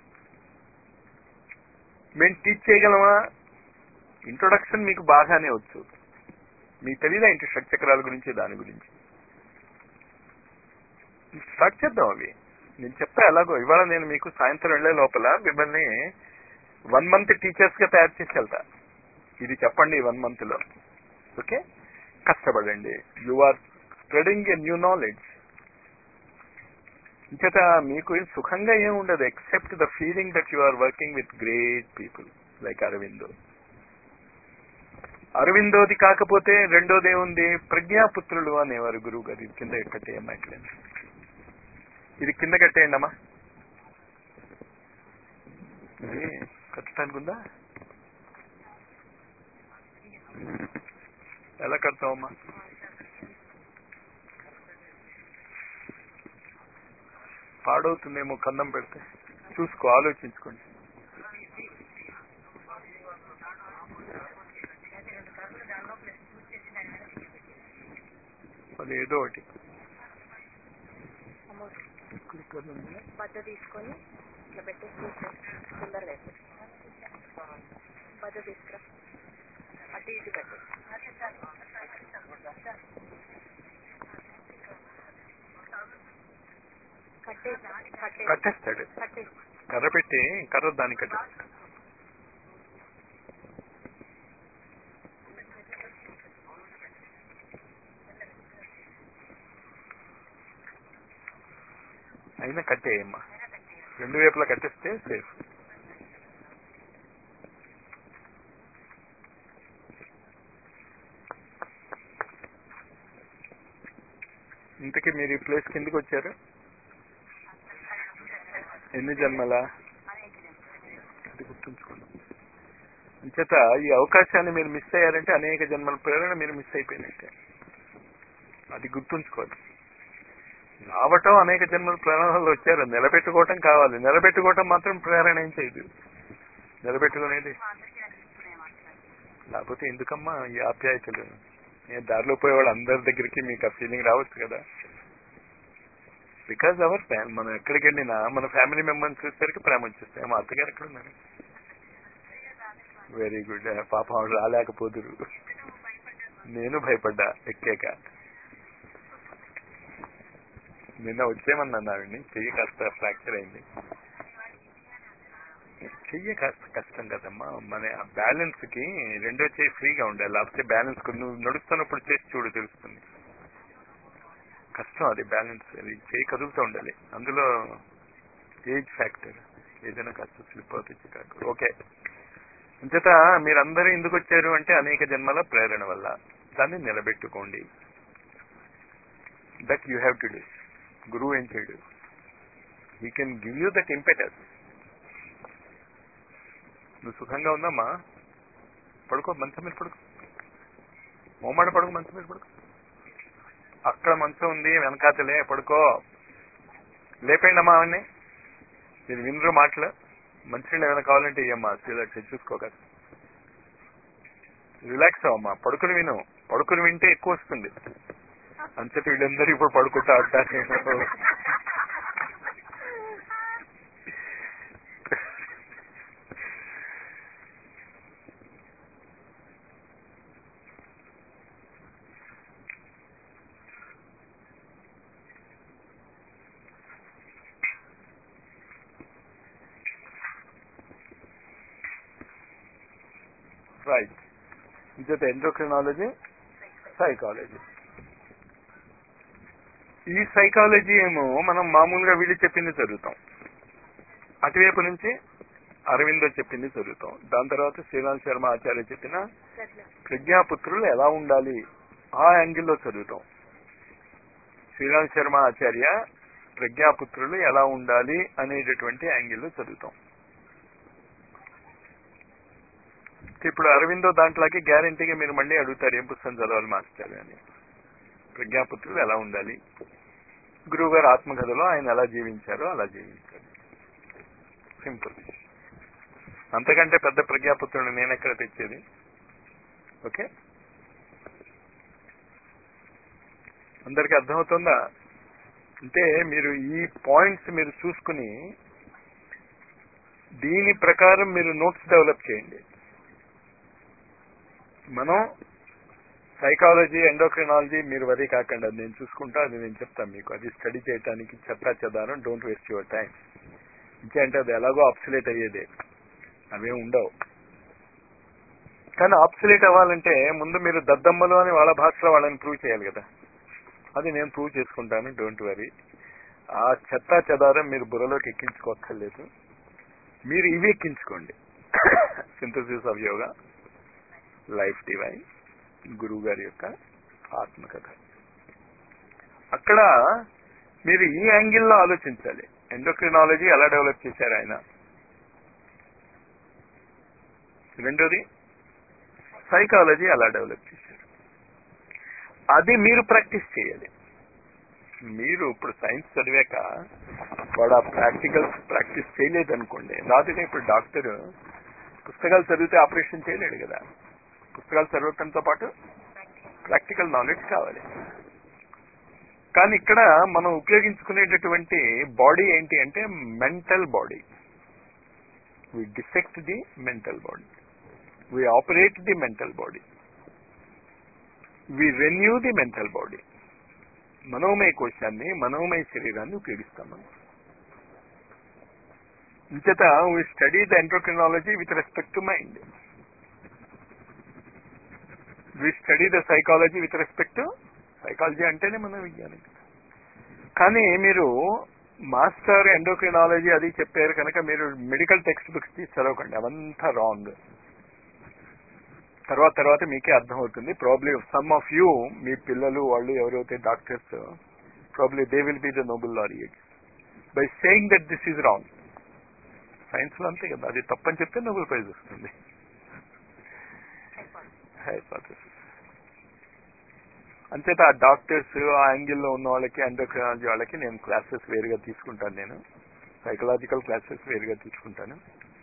మేము టీచ్ చేయగలమా? ఇంట్రొడక్షన్ మీకు బాగానే వచ్చు, మీకు తెలీదా ఇంటి షట్ చక్రాల గురించి, దాని గురించి స్టార్ట్ చేద్దాం. అవి నేను చెప్తా ఎలాగో. ఇవాళ నేను మీకు సాయంత్రం వెళ్లే లోపల మిమ్మల్ని వన్ మంత్ టీచర్స్ గా తయారు చేసి వెళ్తా. ఇది చెప్పండి వన్ మంత్ లో. ఓకే, కష్టపడండి. You are spreading a new knowledge. ఇంచేత మీకు సుఖంగా ఏముండదు except the feeling that you are working with great people like Aurobindo. అరవిందోది కాకపోతే రెండోది ఏముంది, ప్రజ్ఞాపుత్రులు అనేవారు గురువు గారు. ఇది కింద కట్టేయమ్మా, ఇట్లా ఇది కింద కట్టేయండి అమ్మా. ఇది కట్టడానికి ఉందా? ఎలా కడతావమ్మా? పాడవుతుందేమో కన్నం పెడితే. చూసుకో, ఆలోచించుకోండి. అది ఏదో ఒకటి బద్ద తీసుకొని ఇట్లా పెట్టేసి తొందరగా బద్ద తీసుకురా, అటు ఇటు కట్టే కట్టేస్తాడు. కర్ర పెట్టి కర్ర దాన్ని కట్టేస్తాడు. అయినా కట్టేయమ్మా, రెండు వైపులా కట్టేస్తే సేఫ్. ఇంతకీ మీరు ఈ ప్లేస్ కిందకి వచ్చారు ఎన్ని జన్మలా? అది గుర్తుంచుకోండి. అంచేత ఈ అవకాశాన్ని మీరు మిస్ అయ్యారంటే అనేక జన్మల ప్రేరణ మీరు మిస్ అయిపోయినట్టే. అది గుర్తుంచుకోండి. రావటం అనేక జన్మల ప్రేరణలో వచ్చారు, నిలబెట్టుకోవటం కావాలి. నిలబెట్టుకోవటం మాత్రం ప్రేరణ ఏం చేయదు. నిలబెట్టుకునేది లేకపోతే ఎందుకమ్మా ఈ ఆప్యాయతలు? నేను దారిలో పోయేవాళ్ళు అందరి దగ్గరికి మీకు ఆ ఫీలింగ్ రావచ్చు కదా. బికాజ్ అవర్ ఫ్యాన్, మనం ఎక్కడికి వెళ్ళినా మన ఫ్యామిలీ మెంబర్స్ చూసేసరికి ప్రేమ వచ్చేస్తాయి. మా అత్తగారు ఎక్కడ ఉన్నారు? Very good. పాపం రాలేకపోదురు. నేను భయపడ్డా ఎక్కాక. నిన్న వచ్చేమన్నాను ఆవిడ్ని, చెయ్యి కాస్త ఫ్రాక్చర్ అయింది. చెయ్య కాస్త కష్టం కదమ్మా. మన బ్యాలెన్స్ కి రెండో చేయి ఫ్రీగా ఉండాలి, లేకపోతే బ్యాలెన్స్ నువ్వు నడుస్తున్నప్పుడు చేసి చూడు తెలుస్తుంది. కష్టం అది బ్యాలెన్స్, అది చేయి కదులుతూ ఉండాలి. అందులో ఏజ్ ఫ్యాక్టర్, ఏదైనా కాస్త స్లిప్ అవుతుంది కాదు. ఓకే, అంచేత మీరందరూ ఎందుకు వచ్చారు అంటే అనేక జన్మల ప్రేరణ వల్ల. దాన్ని నిలబెట్టుకోండి. That you have to do. గురువు ఏం చేయడు, he can give you that impetus. నువ్వు సుఖంగా ఉందమ్మా, పడుకో, మంచం మీద పడుకో, మోమాట పడుకో, మంచం మీద పడుకో. అక్కడ మంచం ఉంది వెనకాతలే, పడుకో. లేపండి అమ్మా అవన్నీ. మీరు వినరు మాటలు. మంచినీళ్ళు ఏమైనా కావాలంటే ఇయ్యమ్మా, చూసుకోక రిలాక్స్ అవ్వమ్మా, పడుకుని విను. పడుకుని వింటే ఎక్కువ వస్తుంది. అంతటి వీళ్ళందరూ ఇప్పుడు పడుకుంటా అంటారు. రైట్. ఇంచేత ఎండోక్రినాలజీ, సైకాలజీ. ఈ సైకాలజీ ఏమో మనం మామూలుగా వీళ్ళు చెప్పింది చదువుతాం, అటువైపు నుంచి అరవిందో చెప్పింది చదువుతాం. దాని తర్వాత శ్రీరామ్ శర్మ ఆచార్య చెప్పిన ప్రజ్ఞాపుత్రులు ఎలా ఉండాలి ఆ యాంగిల్లో చదువుతాం. శ్రీరామ్ శర్మ ఆచార్య ప్రజ్ఞాపుత్రులు ఎలా ఉండాలి అనేటటువంటి యాంగిల్లో చదువుతాం. ఇప్పుడు అరవిందో దాంట్లోకి గ్యారంటీగా మీరు మళ్ళీ అడుగుతారు ఏం పుస్తకం చదవాలి మాస్టర్ అని. ప్రజ్ఞాపుత్రులు ఎలా ఉండాలి, గురువు గారు ఆత్మకథలో ఆయన ఎలా జీవించారో అలా జీవించారు. సింపుల్. అంతకంటే పెద్ద ప్రజ్ఞాపుత్రుడు నేను ఎక్కడ తెచ్చేది. ఓకే, అందరికి అర్థమవుతుందా? అంటే మీరు ఈ పాయింట్స్ మీరు చూసుకుని దీని ప్రకారం మీరు నోట్స్ డెవలప్ చేయండి. మనం సైకాలజీ, ఎండోక్రినాలజీ మీరు వరీ కాకండి, అది నేను చూసుకుంటా, అది నేను చెప్తాను మీకు. అది స్టడీ చేయడానికి చెత్తా చెదారం. Don't waste your time. ఇంకేంటే అది ఎలాగో ఆబ్సలేట్ అయ్యేదే, అవేం ఉండవు. కానీ ఆబ్సలేట్ అవ్వాలంటే ముందు మీరు దద్దమ్మలు అని వాళ్ళ భాషలో వాళ్ళని ప్రూవ్ చేయాలి కదా. అది నేను ప్రూవ్ చేసుకుంటాను, డోంట్ వరీ. ఆ చెత్తా చెదారం మీరు బుర్రలోకి ఎక్కించుకోక్కర్లేదు, మీరు ఇవి ఎక్కించుకోండి. Synthesis of yoga, life divine, గురువు గారి యొక్క ఆత్మకథ. అక్కడ మీరు ఈ యాంగిల్లో ఆలోచించాలి. ఎండోక్రినాలజీ ఎలా డెవలప్ చేశారు ఆయన, రెండోది సైకాలజీ ఎలా డెవలప్ చేశారు, అది మీరు ప్రాక్టీస్ చేయాలి. మీరు ఇప్పుడు సైన్స్ చదివాక వాడు ఆ ప్రాక్టికల్స్ ప్రాక్టీస్ చేయలేదనుకోండి, రాదుగా. ఇప్పుడు డాక్టర్ పుస్తకాలు చదివితే ఆపరేషన్ చేయలేడు కదా. పుస్తకాలు చదవటంతో పాటు ప్రాక్టికల్ నాలెడ్జ్ కావాలి. కానీ ఇక్కడ మనం ఉపయోగించుకునేటటువంటి బాడీ ఏంటి అంటే mental body. We dissect the mental body, we operate the mental body, we renew the mental body. మనోమయ కోశాన్ని, మనోమయ శరీరాన్ని ఉపయోగిస్తాం మనం. ఇంచేత we study the endocrinology with respect to mind, we study the psychology with respect to psychology అంటేనే మన విజ్ఞానం. కానీ మీరు మాస్టర్ ఎండోక్రినాలజీ అది చెప్పారు కనుక మీరు మెడికల్ టెక్స్ట్ బుక్స్ తీసి చదవకండి, అవంతా రాంగ్. తర్వాత తర్వాత మీకే అర్థమవుతుంది. ప్రాబ్లీ సమ్ ఆఫ్ యూ, మీ పిల్లలు వాళ్ళు ఎవరైతే doctors, probably they will be the Nobel laureates by saying that this is wrong. Science లో అంతే కదా, అది తప్పని చెప్తే నోబెల్ ప్రైజ్ వస్తుంది. హైపోథసిస్. అంచేత ఆ డాక్టర్స్ ఆ యాంగిల్లో ఉన్న వాళ్ళకి, ఎండోక్రినాలజీ వాళ్ళకి నేను క్లాసెస్ వేరుగా తీసుకుంటాను, నేను సైకలాజికల్ క్లాసెస్ వేరుగా తీసుకుంటాను.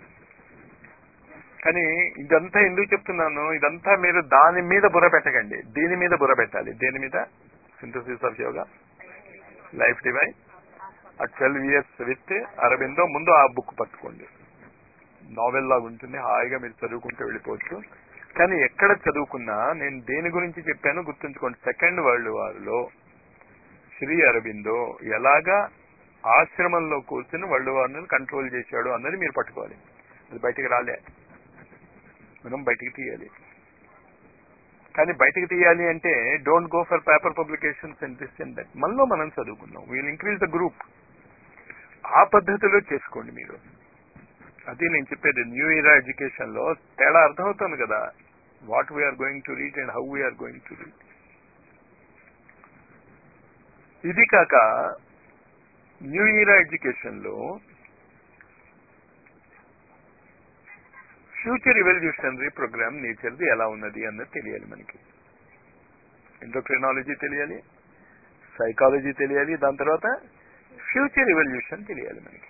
కానీ ఇదంతా ఎందుకు చెప్తున్నాను, ఇదంతా మీరు దాని మీద బుర్ర పెట్టకండి, దీని మీద బుర్ర పెట్టాలి. దేని మీద? Synthesis of yoga, life divine, ఆ ట్వెల్వ్ ఇయర్స్ విత్ అరబిందో. ముందు ఆ బుక్ పట్టుకోండి, నావెల్ లాగా ఉంటుంది, హాయిగా మీరు చదువుకుంటూ వెళ్ళిపోవచ్చు. కానీ ఎక్కడ చదువుకున్నా నేను దేని గురించి చెప్పానో గుర్తుంచుకోండి. సెకండ్ వరల్డ్ వార్ లో శ్రీ అరబిందో ఎలాగా ఆశ్రమంలో కూర్చుని వరల్డ్ వార్ ను కంట్రోల్ చేశాడు అన్నది మీరు పట్టుకోవాలి. అది బయటికి రాలే, మనం బయటికి తీయాలి. కానీ బయటికి తీయాలి అంటే don't go for paper publications and this and that. మనలో మనం చదువుకుందాం, వీల్ ఇంక్రీజ్ ద గ్రూప్. ఆ పద్ధతిలో చేసుకోండి మీరు. అది నేను చెప్పేది. న్యూ ఇయర్ ఎడ్యుకేషన్ లో తేడా అర్థమవుతుంది కదా, what we're going to read and how we're going to read. ఇది కాక న్యూ ఇయర్ ఎడ్యుకేషన్ లో ఫ్యూచర్ ఇవల్యూషనరీ ప్రోగ్రామ్ నేచర్ది ఎలా ఉన్నది అన్నది తెలియాలి మనకి. ఎండోక్రైనాలజీ తెలియాలి, సైకాలజీ తెలియాలి, దాని తర్వాత ఫ్యూచర్ ఇవల్యూషన్ తెలియాలి మనకి.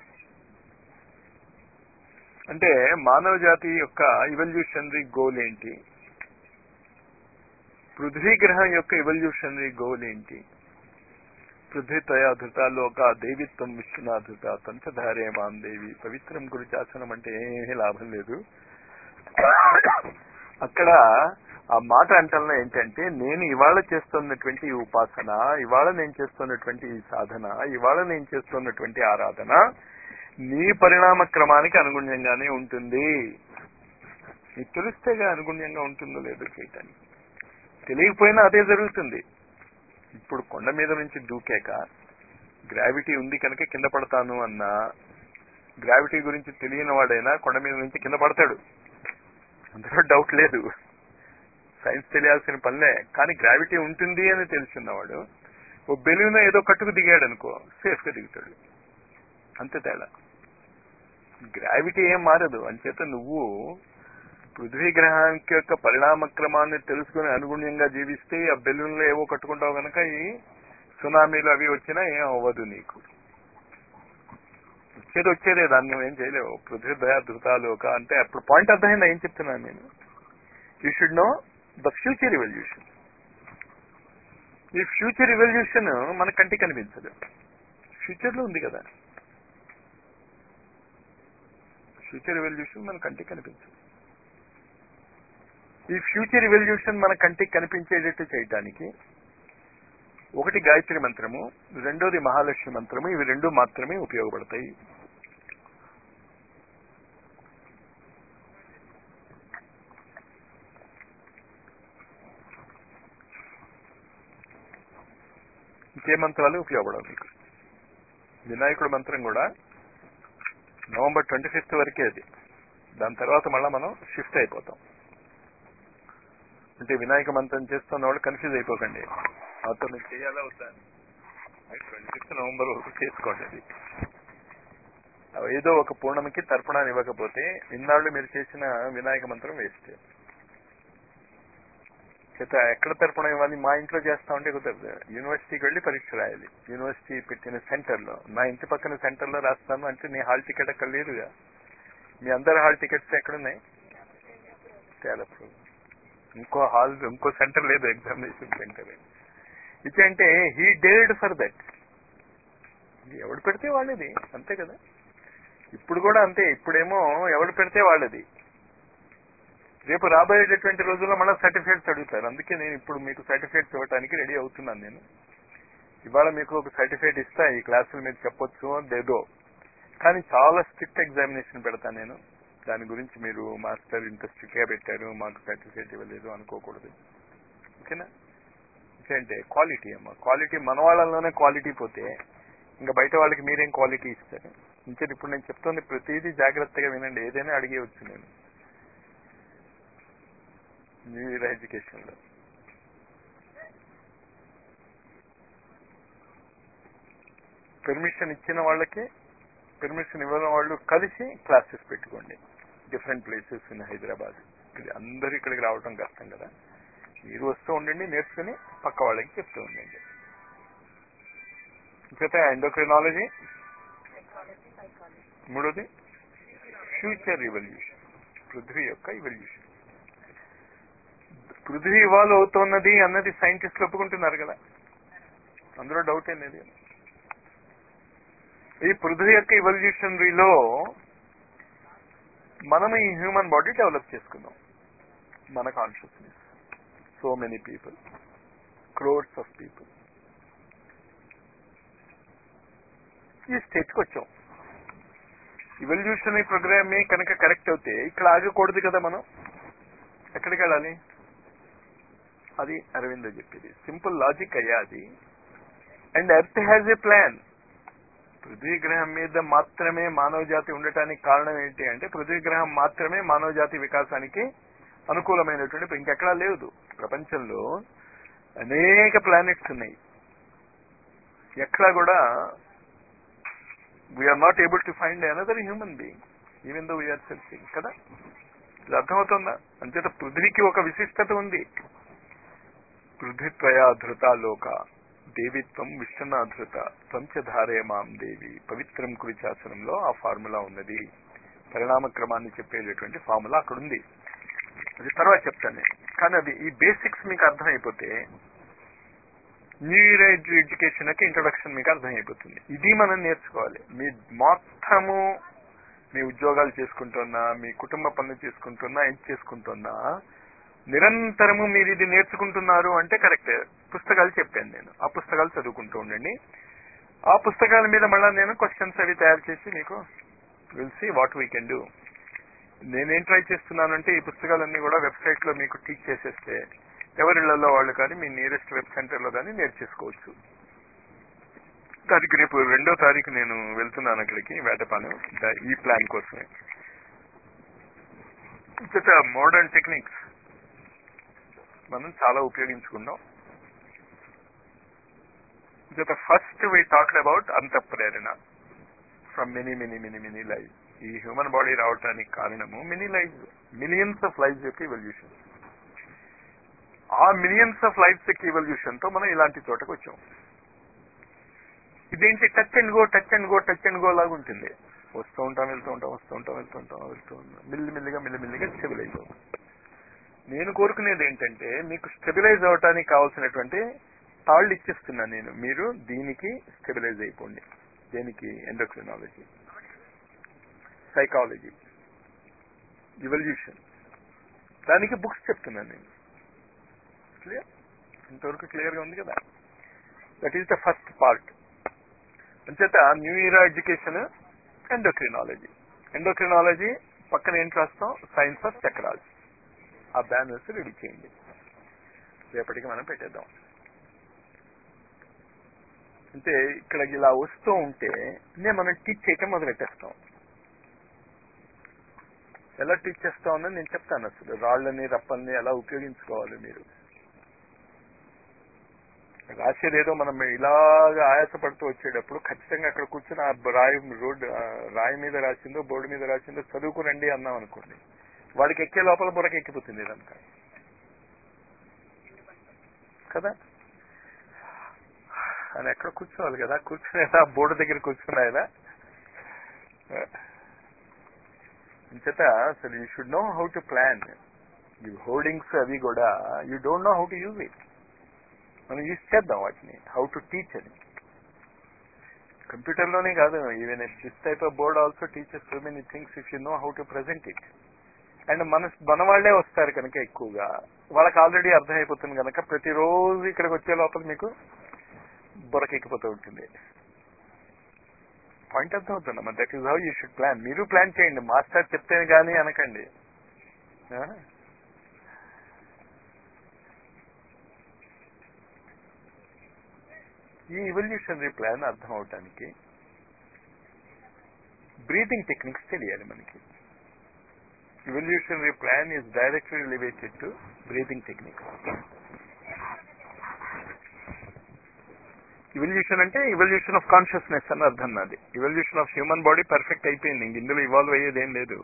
అంటే మానవ జాతి యొక్క ఇవల్యూషనరీ గోల్ ఏంటి, పృథ్వీ గ్రహం యొక్క ఇవల్యూషనరీ గోల్ ఏంటి. పృథ్వీతయా ధృతాలోక దేవిత్వం విష్ణునాధృత పంచధారే మాం దేవి పవిత్రం గురు శాసనం అంటే ఏమీ లాభం లేదు. అక్కడ ఆ మాట అంటల్లో ఏంటంటే, నేను ఇవాళ చేస్తున్నటువంటి ఈ ఉపాసన, ఇవాళ నేను చేస్తున్నటువంటి ఈ సాధన, ఇవాళ నేను చేస్తున్నటువంటి ఆరాధన నీ పరిణామ క్రమానికి అనుగుణ్యంగానే ఉంటుంది. నీకు తెలిస్తేగా అనుగుణ్యంగా ఉంటుందో లేదో చేయటానికి. తెలియకపోయినా అదే జరుగుతుంది. ఇప్పుడు కొండ మీద నుంచి దూకాక గ్రావిటీ ఉంది కనుక కింద పడతాను అన్నా, గ్రావిటీ గురించి తెలియని వాడైనా కొండ మీద నుంచి కింద పడతాడు, అందులో డౌట్ లేదు. సైన్స్ తెలియాల్సిన పనిలే. కానీ గ్రావిటీ ఉంటుంది అని తెలుసున్నవాడు ఓ బెలూన్ ఏదో కట్టుకు దిగాడు అనుకో, సేఫ్ గా దిగుతాడు. అంతే తేడా. గ్రావిటీ ఏం మారదు. అంచేత నువ్వు పృథ్వీ గ్రహానికి యొక్క పరిణామ క్రమాన్ని తెలుసుకుని అనుగుణ్యంగా జీవిస్తే ఆ బెలూన్లో ఏవో కట్టుకుంటావు కనుక ఈ సునామీలు అవి వచ్చినా ఏం అవ్వదు నీకు. వచ్చేది వచ్చేదే, దాన్ని నువ్వేం చేయలేవు. పృథ్వీ దయా ధృతాలు ఒక అంటే అప్పుడు పాయింట్ అర్థమైందా ఏం చెప్తున్నాను నేను? You should know the future evolution. ఈ ఫ్యూచర్ ఇవల్యూషన్ మన కంటికి కనిపించదు, ఫ్యూచర్ లో ఉంది కదా. ఫ్యూచర్ ఇవల్యూషన్ మన కంటికి కనిపించదు. ఈ ఫ్యూచర్ ఇవల్యూషన్ మన కంటికి కనిపించేటట్టు చేయటానికి ఒకటి గాయత్రి మంత్రము, రెండోది మహాలక్ష్మి మంత్రము. ఇవి రెండు మాత్రమే ఉపయోగపడతాయి. ఇంకే మంత్రాలు ఉపయోగపడవు మీకు. వినాయకుడి మంత్రం కూడా నవంబర్ ట్వంటీ ఫిఫ్త్ వరకే అది. దాని తర్వాత మళ్ళా మనం షిఫ్ట్ అయిపోతాం. అంటే వినాయక మంత్రం చేస్తున్న వాళ్ళు కన్ఫ్యూజ్ అయిపోకండి, అతను మీకు చేయాలా వద్దా. ట్వంటీ ఫిఫ్త్ నవంబర్ వరకు చేసుకోండి. అది ఏదో ఒక పూర్ణమికి తర్పణాన్ని ఇవ్వకపోతే ఇన్నాళ్ళు మీరు చేసిన వినాయక మంత్రం వేస్ట్. చేత ఎక్కడ తర్పణం ఇవ్వాలి? మా ఇంట్లో చేస్తా ఉంటే కుదరదు. యూనివర్సిటీకి వెళ్ళి పరీక్ష రాయాలి. యూనివర్సిటీ పెట్టిన సెంటర్లో, నా ఇంటి పక్కన సెంటర్లో రాస్తాను అంటే నీ హాల్ టికెట్ అక్కడ లేదుగా. మీ అందరి హాల్ టికెట్స్ ఎక్కడున్నాయి? తేలప్పుడు ఇంకో హాల్ ఇంకో సెంటర్ లేదు, ఎగ్జామినేషన్ సెంటర్. ఇది అంటే హీ డేర్డ్ ఫర్ దట్. ఎవడు పెడితే వాళ్ళది, అంతే కదా. ఇప్పుడు కూడా అంతే. ఇప్పుడేమో ఎవడు పెడితే వాళ్ళది. రేపు రాబోయేటటువంటి రోజుల్లో మళ్ళీ సర్టిఫికేట్స్ అడుగుతారు. అందుకే నేను ఇప్పుడు మీకు సర్టిఫికేట్స్ ఇవ్వడానికి రెడీ అవుతున్నాను. నేను ఇవాళ మీకు ఒక సర్టిఫికేట్ ఇస్తా, ఈ క్లాసులు మీరు చెప్పొచ్చు లేదో, కానీ చాలా స్ట్రిక్ట్ ఎగ్జామినేషన్ పెడతాను నేను. దాని గురించి మీరు మాస్టర్ ఇంత స్ట్రిక్ట్ గా పెట్టారు, మాకు సర్టిఫికేట్ ఇవ్వలేదు అనుకోకూడదు. ఓకేనా? అంటే క్వాలిటీ అమ్మా, క్వాలిటీ మన వాళ్ళలోనే క్వాలిటీ పోతే ఇంకా బయట వాళ్ళకి మీరేం క్వాలిటీ ఇస్తారు? ఇంకేది ఇప్పుడు నేను చెప్తుంది ప్రతిదీ జాగ్రత్తగా వినండి. ఏదైనా అడిగేవచ్చు నేను న్యూ ఇయర్ ఎడ్యుకేషన్ లో. పర్మిషన్ ఇచ్చిన వాళ్ళకి, పర్మిషన్ ఇవ్వని వాళ్ళు కలిసి క్లాసెస్ పెట్టుకోండి డిఫరెంట్ ప్లేసెస్ ఇన్ హైదరాబాద్. అందరూ ఇక్కడికి రావడం కష్టం కదా. మీరు వస్తూ ఉండండి, నేర్చుకుని పక్క వాళ్ళకి చెప్తూ ఉండండి. ఇంకైతే ఎండోక్రైనాలజీ, మూడోది ఫ్యూచర్ ఇవల్యూషన్, పృథ్వీ యొక్క ఇవల్యూషన్. పృథ్వీ ఇవాల్వ్ అవుతున్నది అన్నది సైంటిస్టులు ఒప్పుకుంటున్నారు కదా, అందులో డౌట్ ఏం లేదు. ఈ పృథ్వీ యొక్క ఇవల్యూషనరీలో మనం ఈ హ్యూమన్ బాడీ డెవలప్ చేసుకుందాం. మన consciousness, so many people, crores of people ఈ స్టేజ్కి వచ్చాం. ఇవల్యూషనరీ ప్రోగ్రామ్ కనుక కరెక్ట్ అవుతే ఇక్కడ ఆగకూడదు కదా మనం. ఎక్కడికి వెళ్ళాలి? అది అరవిందో చెప్పేది సింపుల్ లాజిక్ అయ్యా అది. And earth has a plan. పృథ్వీ గ్రహం మీద మాత్రమే మానవ జాతి ఉండటానికి కారణం ఏంటి అంటే పృథ్వీ గ్రహం మాత్రమే మానవ జాతి వికాసానికి అనుకూలమైనటువంటి, ఇంకెక్కడా లేదు. ప్రపంచంలో అనేక ప్లానెట్స్ ఉన్నాయి, ఎక్కడా కూడా we're not able to find another human being even though we're searching కదా. ఇది అర్థమవుతుందా? అంచేత పృథ్వీకి ఒక విశిష్టత ఉంది. పృథ్వీత్వయా ధృత లోక దేవిత్వం విష్ణునాధృత పంచధారే మాం దేవి పవిత్రం కురిచాసనంలో ఆ ఫార్ములా ఉన్నది. పరిణామ క్రమాన్ని చెప్పేటటువంటి ఫార్ములా అక్కడ ఉంది. అది తర్వాత చెప్తాను. కానీ అది ఈ బేసిక్స్ మీకు అర్థమైపోతే న్యూ ఏజ్ ఎడ్యుకేషన్ కి ఇంట్రొడక్షన్ మీకు అర్థమైపోతుంది. ఇది మనం నేర్చుకోవాలి. మీ మొత్తము మీ ఉద్యోగాలు చేసుకుంటున్నా, మీ కుటుంబ పనులు చేసుకుంటున్నా, ఏం చేసుకుంటున్నా నిరంతరము మీరు ఇది నేర్చుకుంటున్నారు అంటే కరెక్ట్. పుస్తకాలు చెప్పాను నేను, ఆ పుస్తకాలు చదువుకుంటూ ఉండండి. ఆ పుస్తకాల మీద మళ్ళా నేను క్వశ్చన్స్ అవి తయారు చేసి మీకు will see what we can do. నేనేం ట్రై చేస్తున్నానంటే ఈ పుస్తకాలన్నీ కూడా వెబ్సైట్ లో మీకు టీచ్ చేసేస్తే ఎవరిళ్లలో వాళ్ళు కానీ మీ నియరెస్ట్ వెబ్ సెంటర్ లో కానీ నేర్చేసుకోవచ్చు. దానికి రేపు రెండో తారీఖు నేను వెళ్తున్నాను అక్కడికి వేటపాలెం ఈ ప్లాన్ కోసమే. ఇంకా మోడర్న్ టెక్నిక్స్ మనం చాలా ఉపయోగించుకున్నాం. ఇంకా ఫస్ట్ వీ టాక్డ్ అబౌట్ అంతఃప్రేరణ from many many many many life. ఈ హ్యూమన్ బాడీ రావడానికి కారణము many life, millions of life యొక్క ఇవల్యూషన్. ఆ మిలియన్స్ ఆఫ్ లైఫ్స్ యొక్క ఇవల్యూషన్ తో మనం ఇలాంటి చోటకు వచ్చాం. ఇదేంటి touch and go touch and go touch and go లాగా ఉంటుంది. వస్తూ ఉంటాం వెళ్తూ ఉంటాం వస్తూ ఉంటాం వెళ్తూ ఉంటాం వెళ్తూ ఉంటాం మెల్లిమెల్లిగా మెల్లిమెల్లిగా స్టెబిలైజ్ అవుతాం. నేను కోరుకునేది ఏంటంటే మీకు స్టెబిలైజ్ అవటానికి కావాల్సినటువంటి తాళ్ళు ఇచ్చేస్తున్నాను నేను. మీరు దీనికి స్టెబిలైజ్ అయిపోండి. దేనికి? ఎండోక్రినాలజీ, సైకాలజీ, ఇవల్యూషన్, దానికి బుక్స్ చెప్తున్నాను నేను. క్లియర్? ఇంతవరకు క్లియర్ గా ఉంది కదా. That is the first part. అంచేత new year education endocrinology. Endocrinology పక్కన ఏం రాస్తాం? Science of chakralogy. ఆ బ్యానర్స్ రెడీ చేయండి, రేపటికి మనం పెట్టేద్దాం. అంటే ఇక్కడ ఇలా వస్తూ ఉంటే నేను మనం టీచ్ చేయటం మొదలు పెట్టేస్తాం. ఎలా టీచ్ చేస్తామని నేను చెప్తాను. అసలు రాళ్ళని రప్పల్ని ఎలా ఉపయోగించుకోవాలి. మీరు రాసేదేదో మనం ఇలాగా ఆయాసపడుతూ వచ్చేటప్పుడు ఖచ్చితంగా అక్కడ కూర్చొని ఆ రాయి రోడ్డు రాయి మీద రాసిందో బోర్డు మీద రాసిందో చదువుకునండి అన్నాం అనుకోండి, వాడికి ఎక్కే లోపల బుర్రకి ఎక్కిపోతుంది ఇదంతా కదా. అని ఎక్కడ కూర్చోవాలి కదా, కూర్చునేదా బోర్డు దగ్గర కూర్చున్నాయదా. అంచేత అసలు you should know how to plan. ఈ హోర్డింగ్స్ అవి కూడా you don't know how to use it. మనం యూజ్ చేద్దాం వాటిని, హౌ టు టీచ్ అని. కంప్యూటర్లోనే కాదు, even this type of board also teachers so many things if you know how to present it. And మన మన వాళ్లే వస్తారు కనుక ఎక్కువగా వాళ్ళకి ఆల్రెడీ అర్థమైపోతుంది కనుక ప్రతిరోజు ఇక్కడికి వచ్చే లోపల మీకు బుర్రకెక్కిపోతూ ఉంటుంది. పాయింట్ అర్థం అవుతుందమ్మా. That is how you should plan. మీరు ప్లాన్ చేయండి, మాస్టర్ చెప్తేనే కానీ అనకండి. ఈ ఇవల్యూషనరీ ప్లాన్ అర్థం అవటానికి బ్రీతింగ్ టెక్నిక్స్ తెలియాలి మనకి. Evolutionary plan is directly related to breathing techniques. Evolution అంటే ఇవల్యూషన్ ఆఫ్ కాన్షియస్నెస్ అని అర్థం. నాది evolution of human body perfect అయిపోయింది, ఇందులో ఇవాల్వ్ అయ్యేది ఏం లేదు.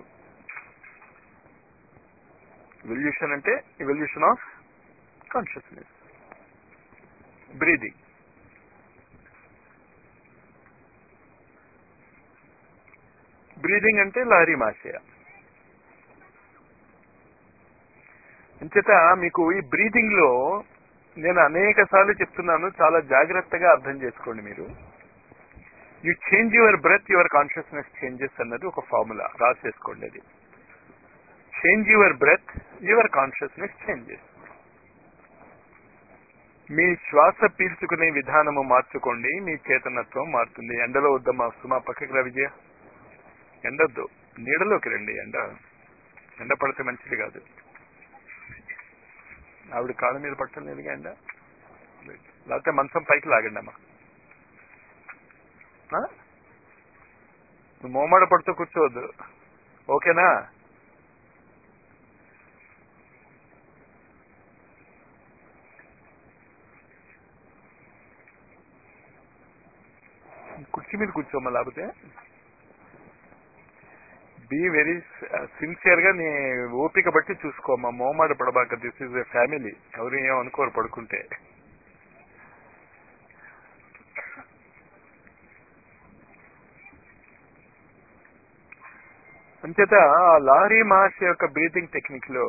ఇవల్యూషన్ అంటే evolution of consciousness. Breathing, breathing అంటే లారీ మాషయ. అంచేత మీకు ఈ బ్రీదింగ్ లో నేను అనేక సార్లు చెప్తున్నాను, చాలా జాగ్రత్తగా అర్థం చేసుకోండి. మీరు you change your breath, your consciousness changes అన్నది ఒక ఫార్ములా, రాసేసుకోండి. అది change your breath, your consciousness changes. మీ శ్వాస పీల్చుకునే విధానము మార్చుకోండి, మీ చేతనత్వం మారుతుంది. ఎండలో వద్దమ్మా సుమా, పక్కకి రా విజయ. ఎండొద్దు, నీడలోకి రండి. ఎండ ఎండ పడితే మంచిది కాదు. ఆవిడ కాళ్ళ మీద పట్టడం లేదుగా ఎండ. లేకపోతే మంచం పైకి లాగండి అమ్మా. నువ్వు మోమాడ పడుతూ కూర్చోవద్దు, ఓకేనా? కుర్చీ మీద కూర్చోమ్మా. లేకపోతే బీ వెరీ సిన్సియర్ గా నీ ఓపిక బట్టి చూసుకోమ్మా. మోమాడ పడబాక. This is a family. ఎవరు ఏం అనుకోరు పడుకుంటే. అంచేత ఆ లాహరి మహర్షి యొక్క బ్రీతింగ్ టెక్నిక్ లో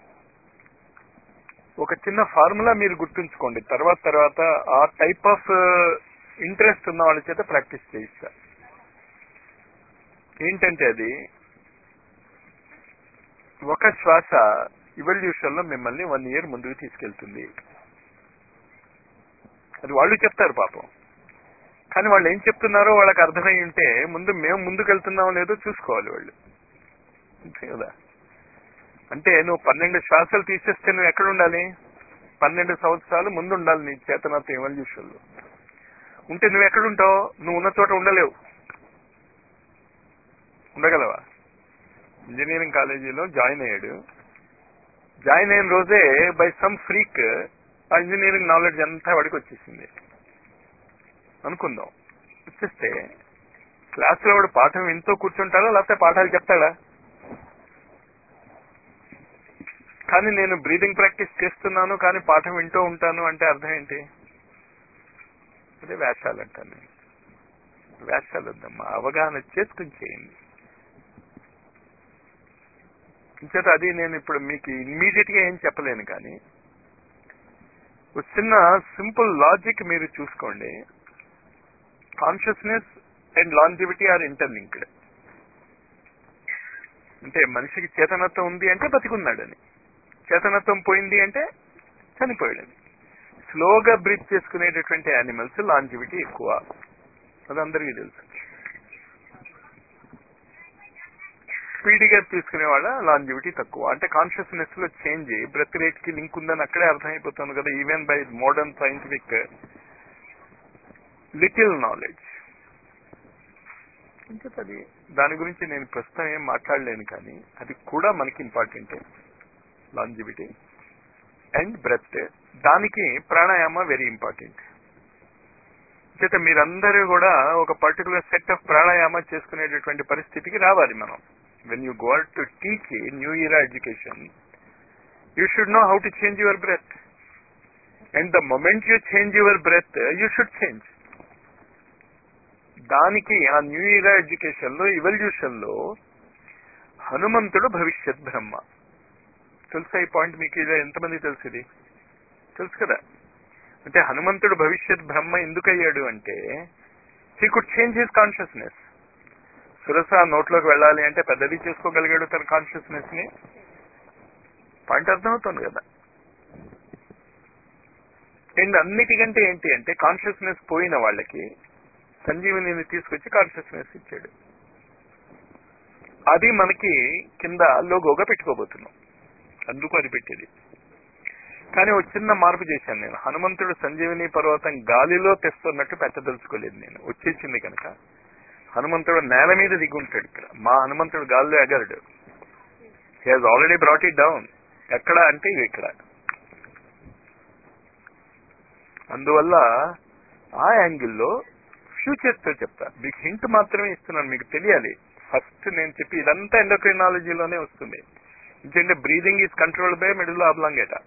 ఒక చిన్న ఫార్ములా మీరు గుర్తుంచుకోండి. తర్వాత తర్వాత ఆ టైప్ ఆఫ్ ఇంట్రెస్ట్ ఉన్న వాళ్ళ చేత ప్రాక్టీస్ చేయిస్తా. ఏంటంటే అది ఒక శ్వాస ఇవల్యూషన్ లో మిమ్మల్ని వన్ ఇయర్ ముందుకు తీసుకెళ్తుంది. అది వాళ్ళు చెప్తారు పాపం. కానీ వాళ్ళు ఏం చెప్తున్నారో వాళ్ళకి అర్థమై ఉంటే ముందు మేము ముందుకు వెళ్తున్నామో లేదో చూసుకోవాలి వాళ్ళు, అంతే కదా. అంటే నువ్వు పన్నెండు శ్వాసలు తీసేస్తే నువ్వు ఎక్కడ ఉండాలి? పన్నెండు సంవత్సరాలు ముందు ఉండాలి నీ చేతనత్వ ఎవల్యూషన్ లో. ఉంటే నువ్వు ఎక్కడుంటావు? నువ్వు ఉన్న చోట ఉండలేవు. ఉండగలవా? ఇంజనీరింగ్ కాలేజీలో జాయిన్ అయ్యాడు. జాయిన్ అయిన రోజే బై సమ్ ఫ్రీక్ ఆ ఇంజనీరింగ్ నాలెడ్జ్ అంతా వాడికి వచ్చేసింది అనుకుందాం. వచ్చేస్తే క్లాసులో వాడు పాఠం వింటూ కూర్చుంటాడా లేకపోతే పాఠాలు చెప్తాడా? కానీ నేను బ్రీదింగ్ ప్రాక్టీస్ చేస్తున్నాను కానీ పాఠం వింటూ ఉంటాను అంటే అర్థం ఏంటి? అదే వేషాలు అంటాను నేను. వేషాలు వద్దమ్మా, అవగాహన చేసుకుని చేయండి. ఇంచేత అది నేను ఇప్పుడు మీకు ఇమ్మీడియట్ గా ఏం చెప్పలేను, కానీ ఒక చిన్న సింపుల్ లాజిక్ మీరు చూసుకోండి. Consciousness and longevity are interlinked. అంటే మనిషికి చేతనత్వం ఉంది అంటే బతికున్నాడని, చేతనత్వం పోయింది అంటే చనిపోయాడని. స్లోగా బ్రీత్ చేసుకునేటటువంటి యానిమల్స్ లాంజివిటీ ఎక్కువ, అది అందరికీ తెలుసు. స్పీడ్గా తీసుకునే వాళ్ళ లాంజివిటీ తక్కువ. అంటే కాన్షియస్నెస్ లో చేంజ్ బ్రెత్ రేట్ కి లింక్ ఉందని అక్కడే అర్థమైపోతుంది కదా, even by modern scientific little knowledge. ఇంకా అది దాని గురించి నేను ప్రస్తుతం ఏం మాట్లాడలేను, కానీ అది కూడా మనకి ఇంపార్టెంటే. లాంజివిటీ అండ్ బ్రెత్, దానికి ప్రాణాయామ వెరీ ఇంపార్టెంట్. చేత మీరందరూ కూడా ఒక పర్టికులర్ సెట్ ఆఫ్ ప్రాణాయామ చేసుకునేటటువంటి పరిస్థితికి రావాలి మనం. When you go out to teach a new era education, you should know how to change your breath. And the moment you change your breath, you should change. దానికి ఆ new year education లో evolution లో హనుమంతుడు భవిష్యత్ బ్రహ్మ. తెలుసా ఈ point మీకు? ఇది ఎంతమంది తెలుసు? ఇది తెలుసు కదా. అంటే హనుమంతుడు భవిష్యత్ బ్రహ్మ ఎందుకు అయ్యాడు అంటే he could change his consciousness. Surasa నోట్లోకి వెళ్ళాలి అంటే పెద్దది చేసుకోగలిగాడు తన కాన్షియస్నెస్ ని. పాయింట్ అర్థమవుతుంది కదా. అండ్ అన్నిటికంటే ఏంటి అంటే కాన్షియస్నెస్ పోయిన వాళ్ళకి సంజీవనిని తీసుకొచ్చి కాన్షియస్నెస్ ఇచ్చాడు. అది మనకి కింద లోగోగా పెట్టుకోబోతున్నాం, అందుకు అది పెట్టేది. కానీ ఒక చిన్న మార్పు చేశాను నేను. హనుమంతుడు సంజీవని పర్వతం గాలిలో తెస్తున్నట్టు పెట్టదలుచుకోలేదు నేను, వచ్చేసింది కనుక. హనుమంతుడు నేల మీద దిగుంటాడు. ఇక్కడ మా హనుమంతుడు గాల్లో ఎగరడు. He has already brought it down. ఎక్కడ అంటే ఇక్కడ. అందువల్ల ఆ యాంగిల్లో ఫ్యూచర్ తో చెప్తా. మీకు హింట్ మాత్రమే ఇస్తున్నాను, మీకు తెలియాలి. ఫస్ట్ నేను చెప్పి ఇదంతా ఎండోక్రైనాలజీలోనే వస్తుంది. ఎందుకంటే breathing is controlled by middle oblongata.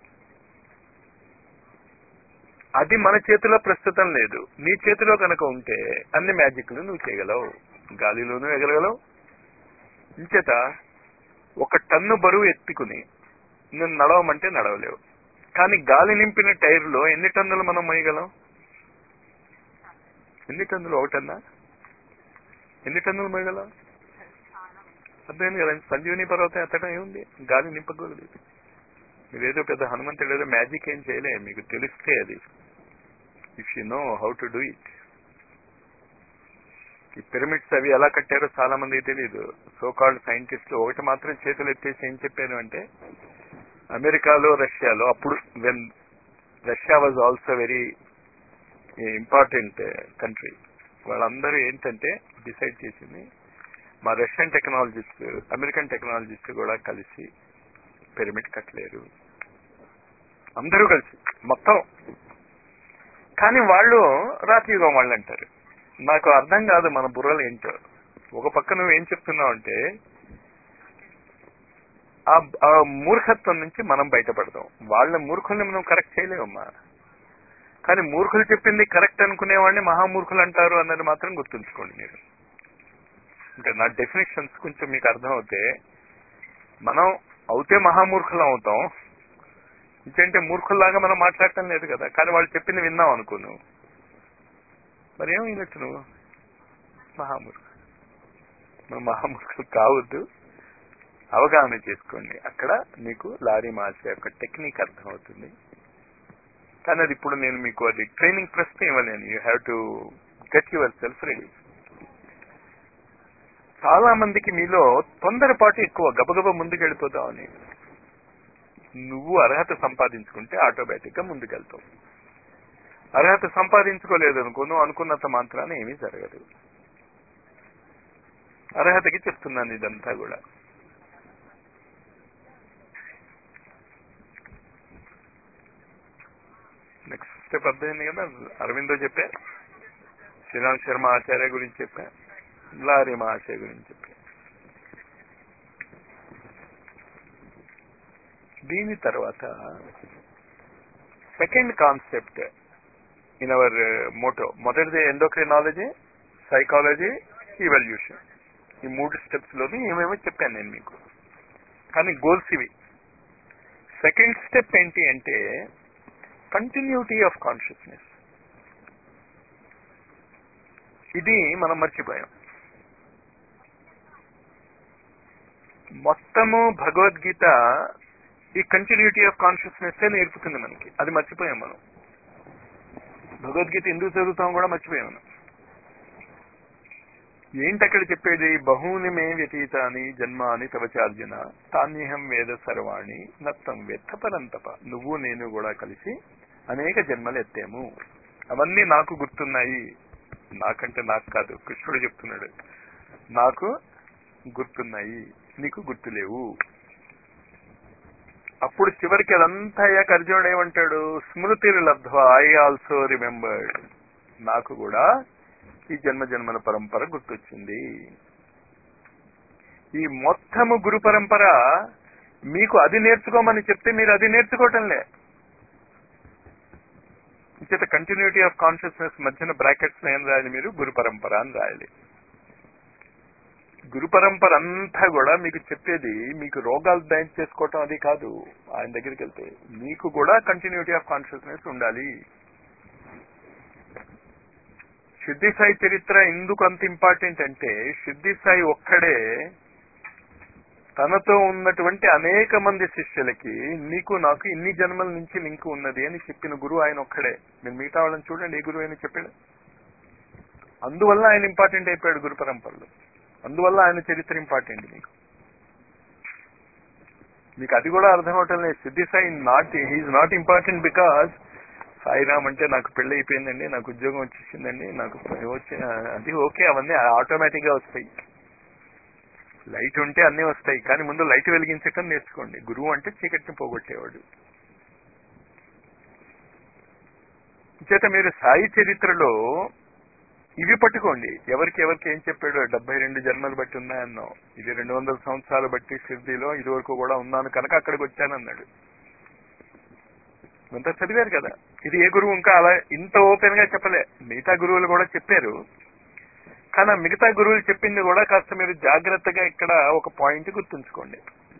అది మన చేతిలో ప్రస్తుతం లేదు. నీ చేతిలో కనుక ఉంటే అన్ని మ్యాజిక్లు నువ్వు చేయగలవు. గాలిలోనూ ఎగరగలవు. ఇంచేత ఒక టన్ను బరువు ఎత్తుకుని నువ్వు నడవమంటే నడవలేవు. కానీ గాలి నింపిన టైర్లో ఎన్ని టన్నులు మనం మోయగలం? ఎన్ని టన్నులు? ఒకటన్నా? ఎన్ని టన్నులు మోయగలం? అర్థమైంది కదా. సంజీవని పర్వతం ఎత్తడం ఏముంది? గాలి నింపకూడదు. మీరేదో పెద్ద హనుమంతుడు ఏదో మ్యాజిక్ ఏం చేయలే, మీకు తెలిస్తే అది. If you know how to do it. ఈ పిరమిడ్స్ అవి ఎలా కట్టారో చాలా మందికి తెలియదు. సో కాల్డ్ సైంటిస్టులు ఒకటి మాత్రం చేతులు ఎత్తేసి ఏం చెప్పాను అంటే, అమెరికాలో రష్యాలో అప్పుడు when Russia was also very important country, వాళ్ళందరూ ఏంటంటే డిసైడ్ చేసింది, మా రష్యన్ టెక్నాలజిస్ట్ అమెరికన్ టెక్నాలజిస్ట్ కూడా కలిసి పిరమిడ్ కట్టలేరు, అందరూ కలిసి మొత్తం. కానీ వాళ్ళు రాత్రియుగం వాళ్ళు అంటారు. నాకు అర్థం కాదు మన బుర్రలు ఏంటో. ఒక పక్క నువ్వు ఏం చెప్తున్నావు అంటే ఆ మూర్ఖత్వం నుంచి మనం బయటపడదాం. వాళ్ళ మూర్ఖుల్ని మనం కరెక్ట్ చేయలేమమ్మా. కానీ మూర్ఖులు చెప్పింది కరెక్ట్ అనుకునేవాడిని మహామూర్ఖులు అంటారు అన్నది మాత్రం గుర్తుంచుకోండి మీరు. అంటే నా డెఫినేషన్స్ కొంచెం మీకు అర్థం అవుతే, మనం అవుతే మహామూర్ఖులం అవుతాం. ఇంకంటే మూర్ఖుల్లాగా మనం మాట్లాడటం లేదు కదా. కానీ వాళ్ళు చెప్పింది విన్నాం అనుకో నువ్వు, మరి ఏం వినట్టు నువ్వు మహామూర్ఖులు. మనం మహామూర్ఖులు కావద్దు, అవగాహన చేసుకోండి. అక్కడ మీకు లారీ మార్చే యొక్క టెక్నిక్ అర్థమవుతుంది. కానీ అది ఇప్పుడు నేను మీకు అది ట్రైనింగ్ ప్రశ్న ఇవ్వలేను. You have to get yourself ready. చాలా మందికి మీలో తొందరపాటు ఎక్కువ, గబగబ ముందుకు వెళ్ళిపోతామని. నువ్వు అర్హత సంపాదించుకుంటే ఆటోమేటిక్ గా ముందుకెళ్తావు. అర్హత సంపాదించుకోలేదు అనుకో, నువ్వు అనుకున్నంత మాత్రాన ఏమీ జరగదు. అర్హతకి చెప్తున్నాను ఇదంతా కూడా. నెక్స్ట్ స్టెప్ అర్థమైంది కదా. అరవిందో చెప్పా, శ్రీరామ్ శర్మ ఆచార్య గురించి చెప్పా, లారీ మహాశయ గురించి చెప్పా. దీని తర్వాత second concept in our motto, మొదటిది ఎండోక్రినాలజీ, సైకాలజీ, ఇవల్యూషన్. ఈ మూడు స్టెప్స్ లోని ఏమేమో చెప్పాను నేను మీకు, కానీ గోల్స్ ఇవి. సెకండ్ స్టెప్ ఏంటి అంటే కంటిన్యూటీ ఆఫ్ కాన్షియస్నెస్. ఇది మనం మర్చిపోయాం. మొత్తము భగవద్గీత ఈ కంటిన్యూటీ ఆఫ్ కాన్షియస్నెస్ నేర్పుతుంది మనకి. అది మర్చిపోయాం మనం. భగవద్గీత ఎందుకు చదువుతాం కూడా మర్చిపోయాం మనం. ఏంటి అక్కడ చెప్పేది? బహూని మే వ్యతీతాని జన్మాని తవచార్జున తాన్యహం వేద సర్వాణి నత్తం వేత్త పరంతప. నువ్వు నేను కూడా కలిసి అనేక జన్మలు ఎత్తాము, అవన్నీ నాకు గుర్తున్నాయి. నాకంటే నాకు కాదు, కృష్ణుడు చెప్తున్నాడు, నాకు గుర్తున్నాయి, నీకు గుర్తులేవు. అప్పుడు చివరికి అదంతా అయ్యాక అర్జునుడు ఏమంటాడు? స్మృతిర్ లబ్ధ్వా ఐ ఆల్సో రిమెంబర్డ్. నాకు కూడా ఈ జన్మ జన్మల పరంపర గుర్తొచ్చింది. ఈ మొత్తము గురు పరంపర మీకు అది నేర్చుకోమని చెప్తే మీరు అది నేర్చుకోవటంలే. చేత కంటిన్యూటీ ఆఫ్ కాన్షియస్నెస్ మధ్యన బ్రాకెట్స్ ఏం రాయాలి మీరు? గురు పరంపర అని రాయాలి. గురు పరంపర అంతా కూడా మీకు చెప్పేది మీకు రోగాలు దయం చేసుకోవటం అది కాదు. ఆయన దగ్గరికి వెళ్తే మీకు కూడా కంటిన్యూటీ ఆఫ్ కాన్షియస్నెస్ ఉండాలి. సిద్ధి సాయి చరిత్ర ఎందుకు అంత ఇంపార్టెంట్ అంటే, సిద్ధి సాయి ఒక్కడే తనతో ఉన్నటువంటి అనేక మంది శిష్యులకి నీకు నాకు ఇన్ని జన్మల నుంచి లింక్ ఉన్నది అని చెప్పిన గురువు ఆయన ఒక్కడే. మీరు మిగతా వాళ్ళని చూడండి, ఏ గురువు అయినా చెప్పాడు. అందువల్ల ఆయన ఇంపార్టెంట్ అయిపోయాడు గురు పరంపరలో. అందువల్ల ఆయన చరిత్ర ఇంపార్టెంట్ మీకు. మీకు అది కూడా అర్థం అవటం లేదు. Shirdi Sai not he's not important because Sairam అంటే నాకు పెళ్లి అయిపోయిందండి, నాకు ఉద్యోగం వచ్చేసిందండి, నాకు వచ్చి అది ఓకే, అవన్నీ ఆటోమేటిక్ గా వస్తాయి. లైట్ ఉంటే అన్నీ వస్తాయి. కానీ ముందు లైట్ వెలిగించటం నేర్చుకోండి. గురువు అంటే చీకటిని పోగొట్టేవాడు. చేత మీరు సాయి చరిత్రలో ఇవి పట్టుకోండి. ఎవరికి ఎవరికి ఏం చెప్పాడు? డెబ్బై రెండు జన్మలు బట్టి ఉన్నాయన్నావు, ఇది రెండు వందల సంవత్సరాలు బట్టి షిర్డీలో ఇది వరకు కూడా ఉన్నాను కనుక అక్కడికి వచ్చానన్నాడు. ఇంత చదివారు కదా. ఇది ఏ గురువు ఇంకా అలా ఇంత ఓపెన్ గా చెప్పలే. మిగతా గురువులు కూడా చెప్పారు, కానీ మిగతా గురువులు చెప్పింది కూడా కాస్త మీరు జాగ్రత్తగా ఇక్కడ ఒక పాయింట్ గుర్తుంచుకోండి.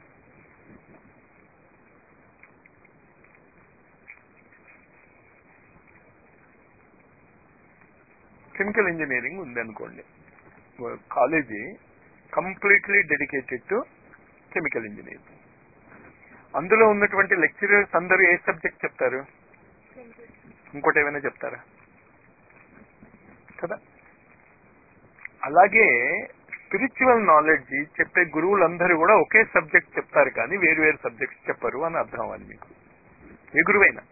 కెమికల్ ఇంజనీరింగ్ ఉంది అనుకోండి, college completely dedicated to chemical engineering. అందులో ఉన్నటువంటి లెక్చరర్స్ అందరూ ఏ సబ్జెక్ట్ చెప్తారు? ఇంకోటి ఏమైనా చెప్తారా? కదా. అలాగే స్పిరిచువల్ నాలెడ్జ్ చెప్పే గురువులందరూ కూడా ఒకే సబ్జెక్ట్ చెప్తారు కానీ వేరు వేరు సబ్జెక్ట్స్ చెప్పరు అని అర్థం అవ్వాలి మీకు. ఏ గురువైనా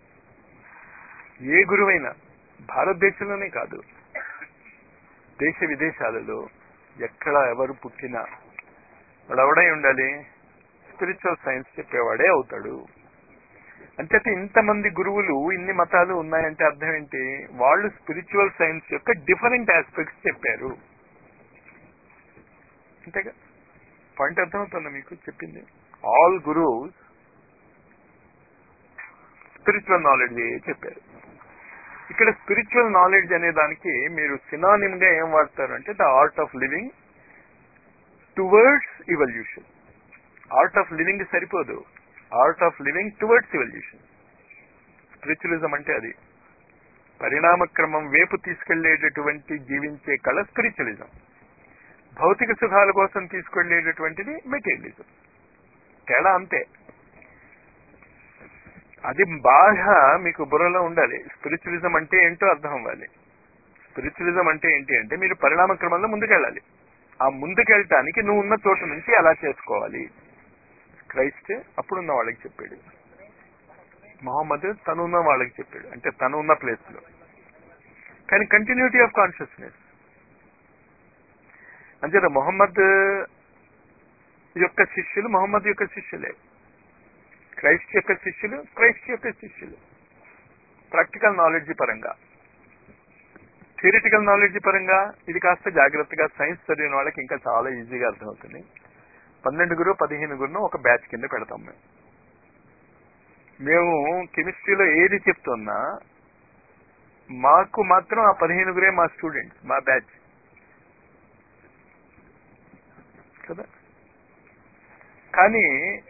ఏ గురువైనా భారతదేశంలోనే కాదు, దేశ విదేశాలలో ఎక్కడ ఎవరు పుట్టినా వాడు ఎవడై ఉండాలి, స్పిరిచువల్ సైన్స్ చెప్పేవాడే అవుతాడు. అంచేత ఇంతమంది గురువులు ఇన్ని మతాలు ఉన్నాయంటే అర్థం ఏంటి, వాళ్ళు స్పిరిచువల్ సైన్స్ యొక్క డిఫరెంట్ ఆస్పెక్ట్స్ చెప్పారు. అంతేగా, పాయింట్ అర్థమవుతుందా మీకు చెప్పింది? ఆల్ గురువుస్ స్పిరిచువల్ నాలెడ్జ్ చెప్పారు. ఇక్కడ స్పిరిచువల్ నాలెడ్జ్ అనే దానికి మీరు సినానిమ్ గా ఏం వాడతారు అంటే the art of living towards evolution. Art of living సరిపోదు, art of living towards evolution. Spiritualism అంటే అది పరిణామక్రమం వైపు తీసుకెళ్లేటటువంటి జీవించే కళ స్పిరిచువలిజం. భౌతిక సుఖాల కోసం తీసుకెళ్లేటటువంటిది మెటీరియలిజం. తేడా అంతే. అది బాగా మీకు బుర్రలో ఉండాలి. స్పిరిచువలిజం అంటే ఏంటో అర్థం అవ్వాలి. స్పిరిచువలిజం అంటే ఏంటి అంటే మీరు పరిణామ క్రమంలో ముందుకెళ్ళాలి. ఆ ముందుకెళ్ళటానికి నువ్వు ఉన్న చోటు నుంచి అలా చేసుకోవాలి. క్రైస్ట్ అప్పుడున్న వాళ్ళకి చెప్పాడు, మొహమ్మద్ తనున్న వాళ్ళకి చెప్పాడు, అంటే తను ఉన్న ప్లేస్ లో. కానీ కంటిన్యూటీ ఆఫ్ కాన్షియస్నెస్ అంచేత మొహమ్మద్ యొక్క శిష్యులు మొహమ్మద్ యొక్క శిష్యులే, క్రైస్ట్ యొక్క శిష్యులు క్రైస్ట్ యొక్క శిష్యులు. ప్రాక్టికల్ నాలెడ్జ్ పరంగా, థియరిటికల్ నాలెడ్జ్ పరంగా ఇది కాస్త జాగ్రత్తగా సైన్స్ చదివిన వాళ్ళకి ఇంకా చాలా ఈజీగా అర్థమవుతుంది. పన్నెండుగురు పదిహేనుగురును ఒక బ్యాచ్ కింద పెడతాం మేము. మేము కెమిస్ట్రీలో ఏది చెప్తున్నా మాకు మాత్రం ఆ పదిహేనుగురే మా స్టూడెంట్స్, మా బ్యాచ్ కదా. కానీ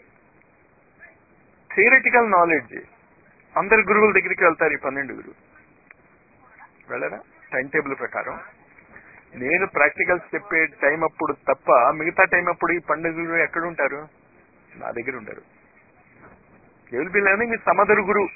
థియరిటికల్ నాలెడ్జ్ అందరి గురువుల దగ్గరికి వెళ్తారు. ఈ పన్నెండుగురు వెళ్ళరా టైం టేబుల్ ప్రకారం. నేను ప్రాక్టికల్స్ చెప్పే టైం అప్పుడు తప్ప మిగతా టైం అప్పుడు ఈ పండుగలు ఎక్కడ ఉంటారు? నా దగ్గర ఉంటారు. Will be learning with some other guru.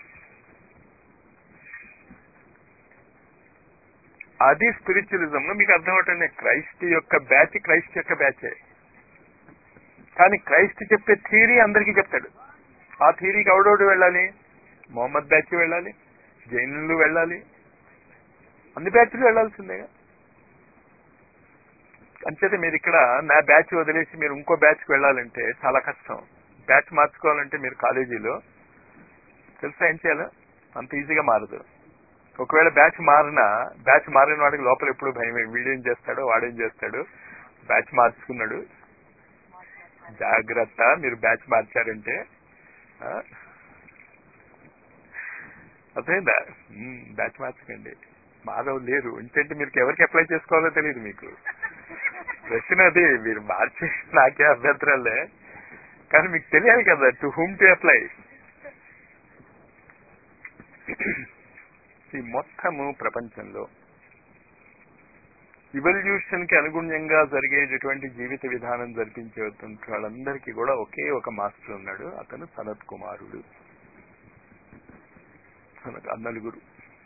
అది స్పిరిచువలిజం లో మీకు అర్థమవుతుంది. క్రైస్ట్ యొక్క బ్యాచ్ క్రైస్ట్ యొక్క బ్యాచే, కానీ క్రైస్ట్ చెప్పే థియరీ అందరికీ చెప్తాడు. ఆ థియరీకి ఎవడోడు వెళ్ళాలి? మొహమ్మద్ బ్యాచ్ వెళ్ళాలి, జైనులు వెళ్ళాలి, అన్ని బ్యాచ్లు వెళ్లాల్సిందేగా. అంచేత మీరు ఇక్కడ నా బ్యాచ్ వదిలేసి మీరు ఇంకో బ్యాచ్కి వెళ్ళాలంటే చాలా కష్టం. బ్యాచ్ మార్చుకోవాలంటే మీరు కాలేజీలో తెలుసా ఏం చేయాలో, అంత ఈజీగా మారదు. ఒకవేళ బ్యాచ్ మారినా బ్యాచ్ మారిన వాడికి లోపల ఎప్పుడు భయం, వీడేం చేస్తాడో వాడేం చేస్తాడు, బ్యాచ్ మార్చుకున్నాడు జాగ్రత్త. మీరు బ్యాచ్ మార్చారంటే అర్థమైందా? బ్యాచ్ మార్చకండి, మాధవ్ లేరు. ఎందుకంటే మీరు ఎవరికి అప్లై చేసుకోవాలో తెలియదు మీకు. ప్రశ్న అది, మీరు మార్చి నాకే అభ్యంతరాలే, కానీ మీకు తెలియాలి కదా టు హూమ్ టు అప్లై. ఈ మొత్తము ప్రపంచంలో ఇవల్యూషన్ కి అనుగుణ్యంగా జరిగేటటువంటి జీవిత విధానం జరిపించే వాళ్ళందరికీ కూడా ఒకే ఒక మాస్టర్ ఉన్నాడు. అతను సనత్ కుమారుడు. ఆ నలుగురు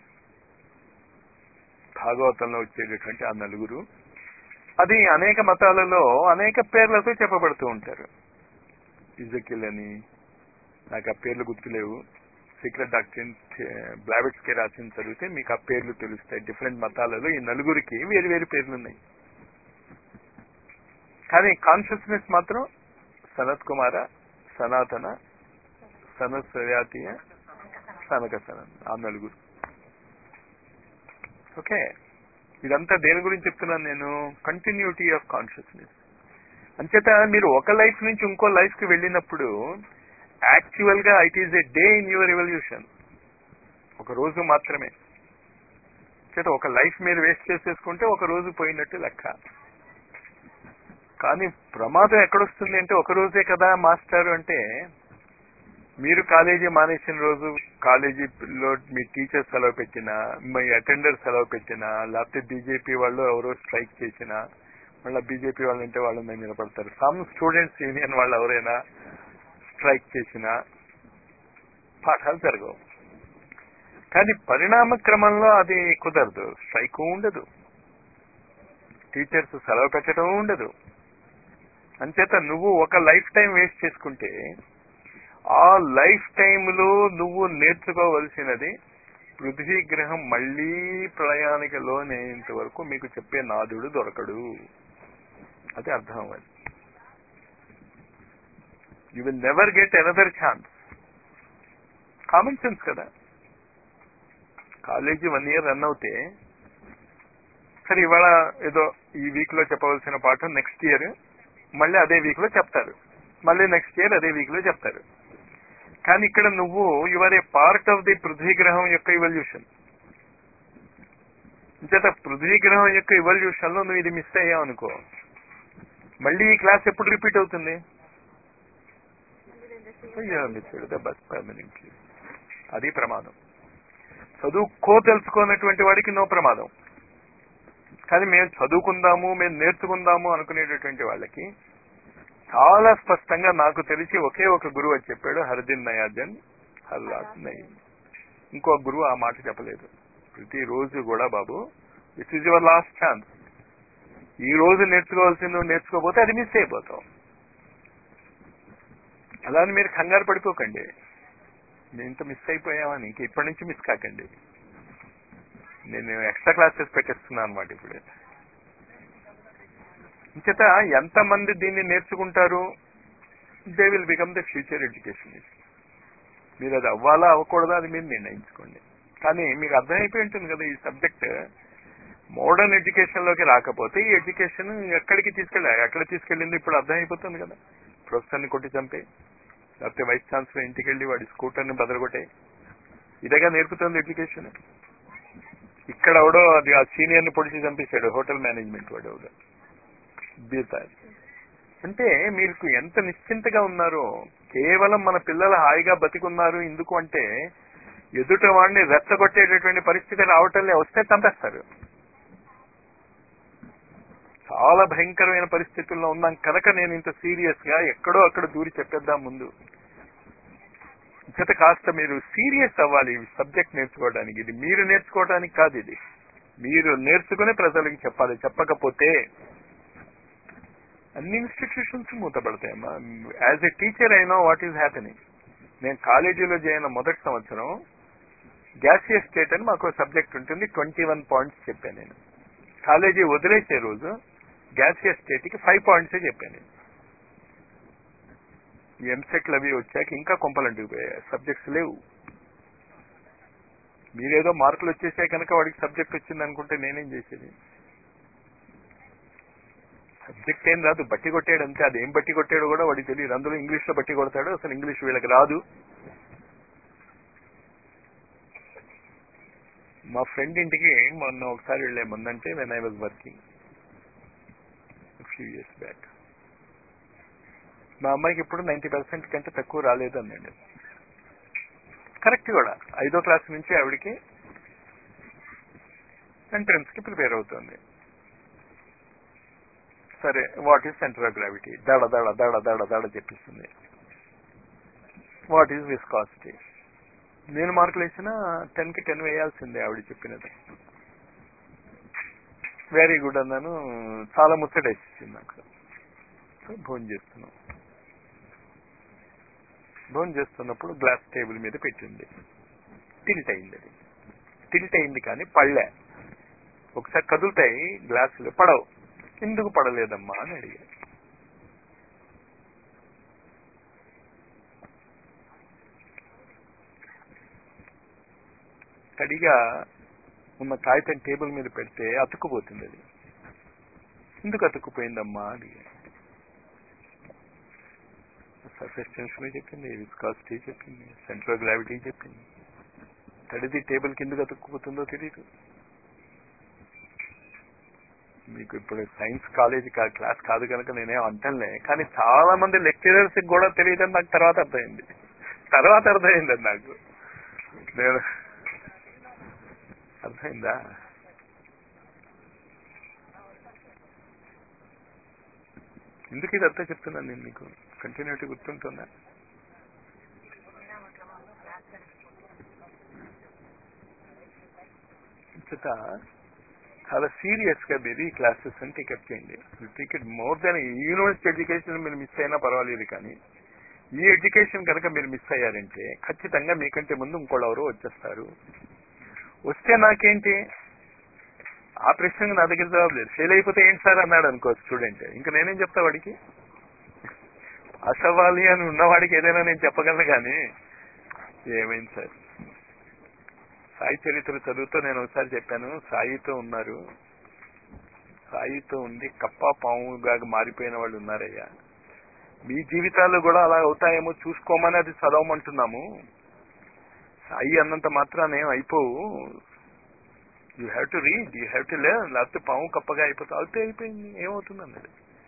భాగవతంలో వచ్చేటటువంటి ఆ నలుగురు, అది అనేక మతాలలో అనేక పేర్లతో చెప్పబడుతూ ఉంటారు. ఇజకిల్ అని, నాకు ఆ పేర్లు గుర్తులేవు. సీక్రెట్ డాక్ట్రిన్ బ్లావెట్స్ కి రాసిన చదివితే మీకు ఆ పేర్లు తెలుస్తాయి. డిఫరెంట్ మతాలలో ఈ నలుగురికి వేరు వేరు పేర్లు ఉన్నాయి. కానీ కాన్షియస్నెస్ మాత్రం సనత్ కుమార, సనాతన, సనత్ సవ్యాతీయ, సనక సనత్, ఆ నలుగురు. ఓకే, ఇదంతా దేని గురించి చెప్తున్నాను నేను? Continuity of consciousness. అంచేత మీరు ఒక లైఫ్ నుంచి ఇంకో లైఫ్ కి వెళ్ళినప్పుడు యాక్చువల్ గా it is a day in your evolution. ఒక రోజు మాత్రమే. చేత ఒక లైఫ్ మీరు వేస్ట్ చేసేసుకుంటే ఒక రోజు పోయినట్టు లెక్క. కానీ ప్రమాదం ఎక్కడొస్తుంది అంటే ఒక రోజే కదా మాస్టర్ అంటే, మీరు కాలేజీ మానేసిన రోజు కాలేజీలో మీ టీచర్స్ సెలవు పెట్టినా, మీ అటెండర్ సెలవు పెట్టినా, లేకపోతే బీజేపీ వాళ్ళు ఎవరో స్ట్రైక్ చేసినా, మళ్ళీ బీజేపీ వాళ్ళు అంటే వాళ్ళు మేము నిలబడతారు. సమ్ స్టూడెంట్స్ యూనియన్ వాళ్ళు ఎవరైనా స్ట్రైక్ చేసినా పాఠాలు జరగవు. కానీ పరిణామ క్రమంలో అది కుదరదు, స్ట్రైక్ ఉండదు. టీచర్స్ సెలవు పెట్టడం ఉండదు. అంచేత నువ్వు ఒక లైఫ్ టైం వేస్ట్ చేసుకుంటే ఆ లైఫ్ టైంలో నువ్వు నేర్చుకోవలసినది పృథ్వీ గ్రహం మళ్లీ ప్రయాణిక లోనేంత వరకు మీకు చెప్పే నాదుడు దొరకడు. అది అర్థం అవ్వాలి. You will never get another chance. Common sense కదా. కాలేజీ వన్ ఇయర్ రన్ అవుతే సరే ఇవాళ ఏదో ఈ వీక్ లో చెప్పవలసిన పాఠం నెక్స్ట్ ఇయర్ మళ్ళీ అదే వీక్ లో చెప్తారు, మళ్ళీ నెక్స్ట్ ఇయర్ అదే వీక్ లో చెప్తారు. కానీ ఇక్కడ నువ్వు your a part of the Prithvi గ్రహం యొక్క ఇవల్యూషన్. ఇంచేత పృథ్వీ గ్రహం యొక్క ఇవల్యూషన్ లో నువ్వు ఇది మిస్ అయ్యావు అనుకో, మళ్ళీ ఈ క్లాస్ ఎప్పుడు రిపీట్ అవుతుంది? బస్ పర్మనెంట్లీ. అది ప్రమాదం. చదువుకో తెలుసుకోనటువంటి వాడికి నో ప్రమాదం. కానీ మేము చదువుకుందాము, మేము నేర్చుకుందాము అనుకునేటటువంటి వాళ్ళకి చాలా స్పష్టంగా నాకు తెలిసి ఒకే ఒక గురువు అని చెప్పాడు, హర్దిన్ నయాజన్ హల్లాస్ నయీం. ఇంకో గురువు ఆ మాట చెప్పలేదు. ప్రతిరోజు కూడా బాబు this is your last chance. ఈ రోజు నేర్చుకోవాల్సింది నువ్వు నేర్చుకోకపోతే అది మిస్ అయిపోతావు. అలానే మీరు కంగారు పడిపోకండి, నేను ఇంత మిస్ అయిపోయామని. ఇంక ఇప్పటి నుంచి మిస్ కాకండి. నేను ఎక్స్ట్రా క్లాసెస్ పెట్టేస్తున్నాను అనమాట ఇప్పుడు. ఇంచేత ఎంతమంది దీన్ని నేర్చుకుంటారు, they will become the future educationist. మీరు అది అవ్వాలా అవ్వకూడదా అది మీరు నిర్ణయించుకోండి. కానీ మీకు అర్థమైపోయి ఉంటుంది కదా ఈ సబ్జెక్ట్ మోడర్న్ ఎడ్యుకేషన్ లోకి రాకపోతే ఈ ఎడ్యుకేషన్ ఎక్కడికి తీసుకెళ్ళా ఎక్కడ తీసుకెళ్ళింది ఇప్పుడు అర్థమైపోతుంది కదా. ప్రొఫెసర్ని కొట్టి చంపే, లేకపోతే వైస్ ఛాన్సలర్ ఇంటికి వెళ్ళి వాడి స్కూటర్ని బదలగొట్టే, ఇదేగా నేర్పుతుంది ఎడ్యుకేషన్. ఇక్కడ ఎవడో అది ఆ సీనియర్ ని పొడిచి చంపేశాడు, హోటల్ మేనేజ్మెంట్ వాడు ఎవడో బీతారు. అంటే మీకు ఎంత నిశ్చింతగా ఉన్నారో. కేవలం మన పిల్లలు హాయిగా బతికున్నారు ఎందుకు అంటే ఎదుట వాడిని రెచ్చగొట్టేటటువంటి పరిస్థితి రావటంలే, వస్తే చంపేస్తారు. చాలా భయంకరమైన పరిస్థితుల్లో ఉన్నాం కనుక నేను ఇంత సీరియస్ గా ఎక్కడో అక్కడ దూరి చెప్పేద్దాం ముందు. చేత కాస్త మీరు సీరియస్ అవ్వాలి సబ్జెక్ట్ నేర్చుకోవడానికి. ఇది మీరు నేర్చుకోవడానికి కాదు, ఇది మీరు నేర్చుకుని ప్రజలకు చెప్పాలి. చెప్పకపోతే అన్ని ఇన్స్టిట్యూషన్స్ మూతపడతాయమ్మా. As a teacher I know what is happening. నేను కాలేజీలో చేరిన మొదటి సంవత్సరం గ్యాసియస్ స్టేట్ అని మాకు సబ్జెక్ట్ ఉంటుంది. ట్వంటీ వన్ పాయింట్స్ చెప్పాను నేను. కాలేజీ వదిలేసే రోజు గ్యాసియస్ స్టేట్ కి ఫైవ్ పాయింట్సే చెప్పాను నేను. ఈ ఎంసెట్లు అవి వచ్చాక ఇంకా కొంపలంటికి పోయాయి, సబ్జెక్ట్స్ లేవు. మీరేదో మార్కులు వచ్చేసాయి కనుక వాడికి సబ్జెక్ట్ వచ్చింది అనుకుంటే నేనేం చేసేది? సబ్జెక్ట్ ఏం రాదు, బట్టి కొట్టాడు అంతే. అదేం బట్టి కొట్టాడో కూడా వాడికి తెలియదు. అందులో ఇంగ్లీష్ లో బట్టి కొడతాడు, అసలు ఇంగ్లీష్ వీళ్ళకి రాదు. మా ఫ్రెండ్ ఇంటికి మొన్న ఒకసారి వెళ్ళే ముందంటే when I was working few years back. మా అమ్మాయికి ఇప్పుడు నైన్టీ పర్సెంట్ కంటే తక్కువ రాలేదు అన్నాడు. కరెక్ట్ కూడా. ఐదో క్లాస్ నుంచి ఆవిడికి ఎంట్రన్స్ కి ప్రిపేర్ అవుతుంది. సరే what is centre of gravity, దడ దడ దడ దడ దడ చెప్పిస్తుంది. వాట్ ఈజ్ విస్కాసిటీ, నేను మార్కులు వేసినా టెన్ కి టెన్ వేయాల్సిందే ఆవిడ చెప్పినది. వెరీ గుడ్ అన్నాను. చాలా ముచ్చటేసింది నాకు. భోజనం చేస్తున్నాం. భోజనం చేస్తున్నప్పుడు గ్లాస్ టేబుల్ మీద పెట్టింది. టిల్ట్ అయింది. అది టిల్ట్ అయింది కానీ పళ్ళే. ఒకసారి కదులుతాయి గ్లాసులు, పడవు. ఎందుకు పడలేదమ్మా అని అడిగా. తడిగా ఉన్న కాగితం టేబుల్ మీద పెడితే అతుక్కుపోతుంది. అది ఎందుకు అతుక్కుపోయిందమ్మా అడిగా. సర్ఫేస్ టెన్షన్ చెప్పింది, విస్కాసిటీ చెప్పింది, సెంటర్ ఆఫ్ గ్రావిటీ చెప్పింది. తడిది టేబుల్ కిందకు అతుక్కుపోతుందో తెలియదు. మీకు ఇప్పుడు సైన్స్ కాలేజీ క్లాస్ కాదు కనుక నేనే అంటలే, కానీ చాలా మంది లెక్చరర్స్ కూడా తెలియదని నాకు తర్వాత అర్థమైంది. తర్వాత అర్థమైందండి నాకు. నేను అర్థమైందా? ఎందుకు ఇదంతా చెప్తున్నాను నేను మీకు? కంటిన్యూటీ గుర్తుంటుందా? చాలా సీరియస్ గా మీరు ఈ క్లాసెస్ అని టేకప్ చేయండి. Take up more than university education మీరు మిస్ అయినా పర్వాలేదు, కానీ ఈ ఎడ్యుకేషన్ కనుక మీరు మిస్ అయ్యారంటే ఖచ్చితంగా మీకంటే ముందు ఇంకోళ్ళు ఎవరో వచ్చేస్తారు. వస్తే నాకేంటి, ఆ ప్రశ్నకు నా దగ్గర జవాబు లేదు. ఫెయిల్ అయిపోతే ఏంటి సార్ అన్నాడు అనుకో స్టూడెంట్, ఇంకా నేనేం చెప్తా వాడికి? పాస్ అవ్వాలి అని ఉన్నవాడికి ఏదైనా నేను చెప్పగలను, కానీ ఏమైంది సార్? సాయి చరిత్ర చదువుతూ నేను ఒకసారి చెప్పాను, సాయితో ఉన్నారు, సాయితో ఉండి కప్ప పాముగా మారిపోయిన వాళ్ళు ఉన్నారయ్యా. మీ జీవితాలు కూడా అలా అవుతాయేమో చూసుకోమని అది చదవమంటున్నాము. సాయి అన్నంత మాత్రాన్ని ఏం అయిపోవు. You have to read, you have to learn. లేకపోతే పాము కప్పగా అయిపోతా అవుతే అయిపోయింది, ఏమవుతుంది అన్నది.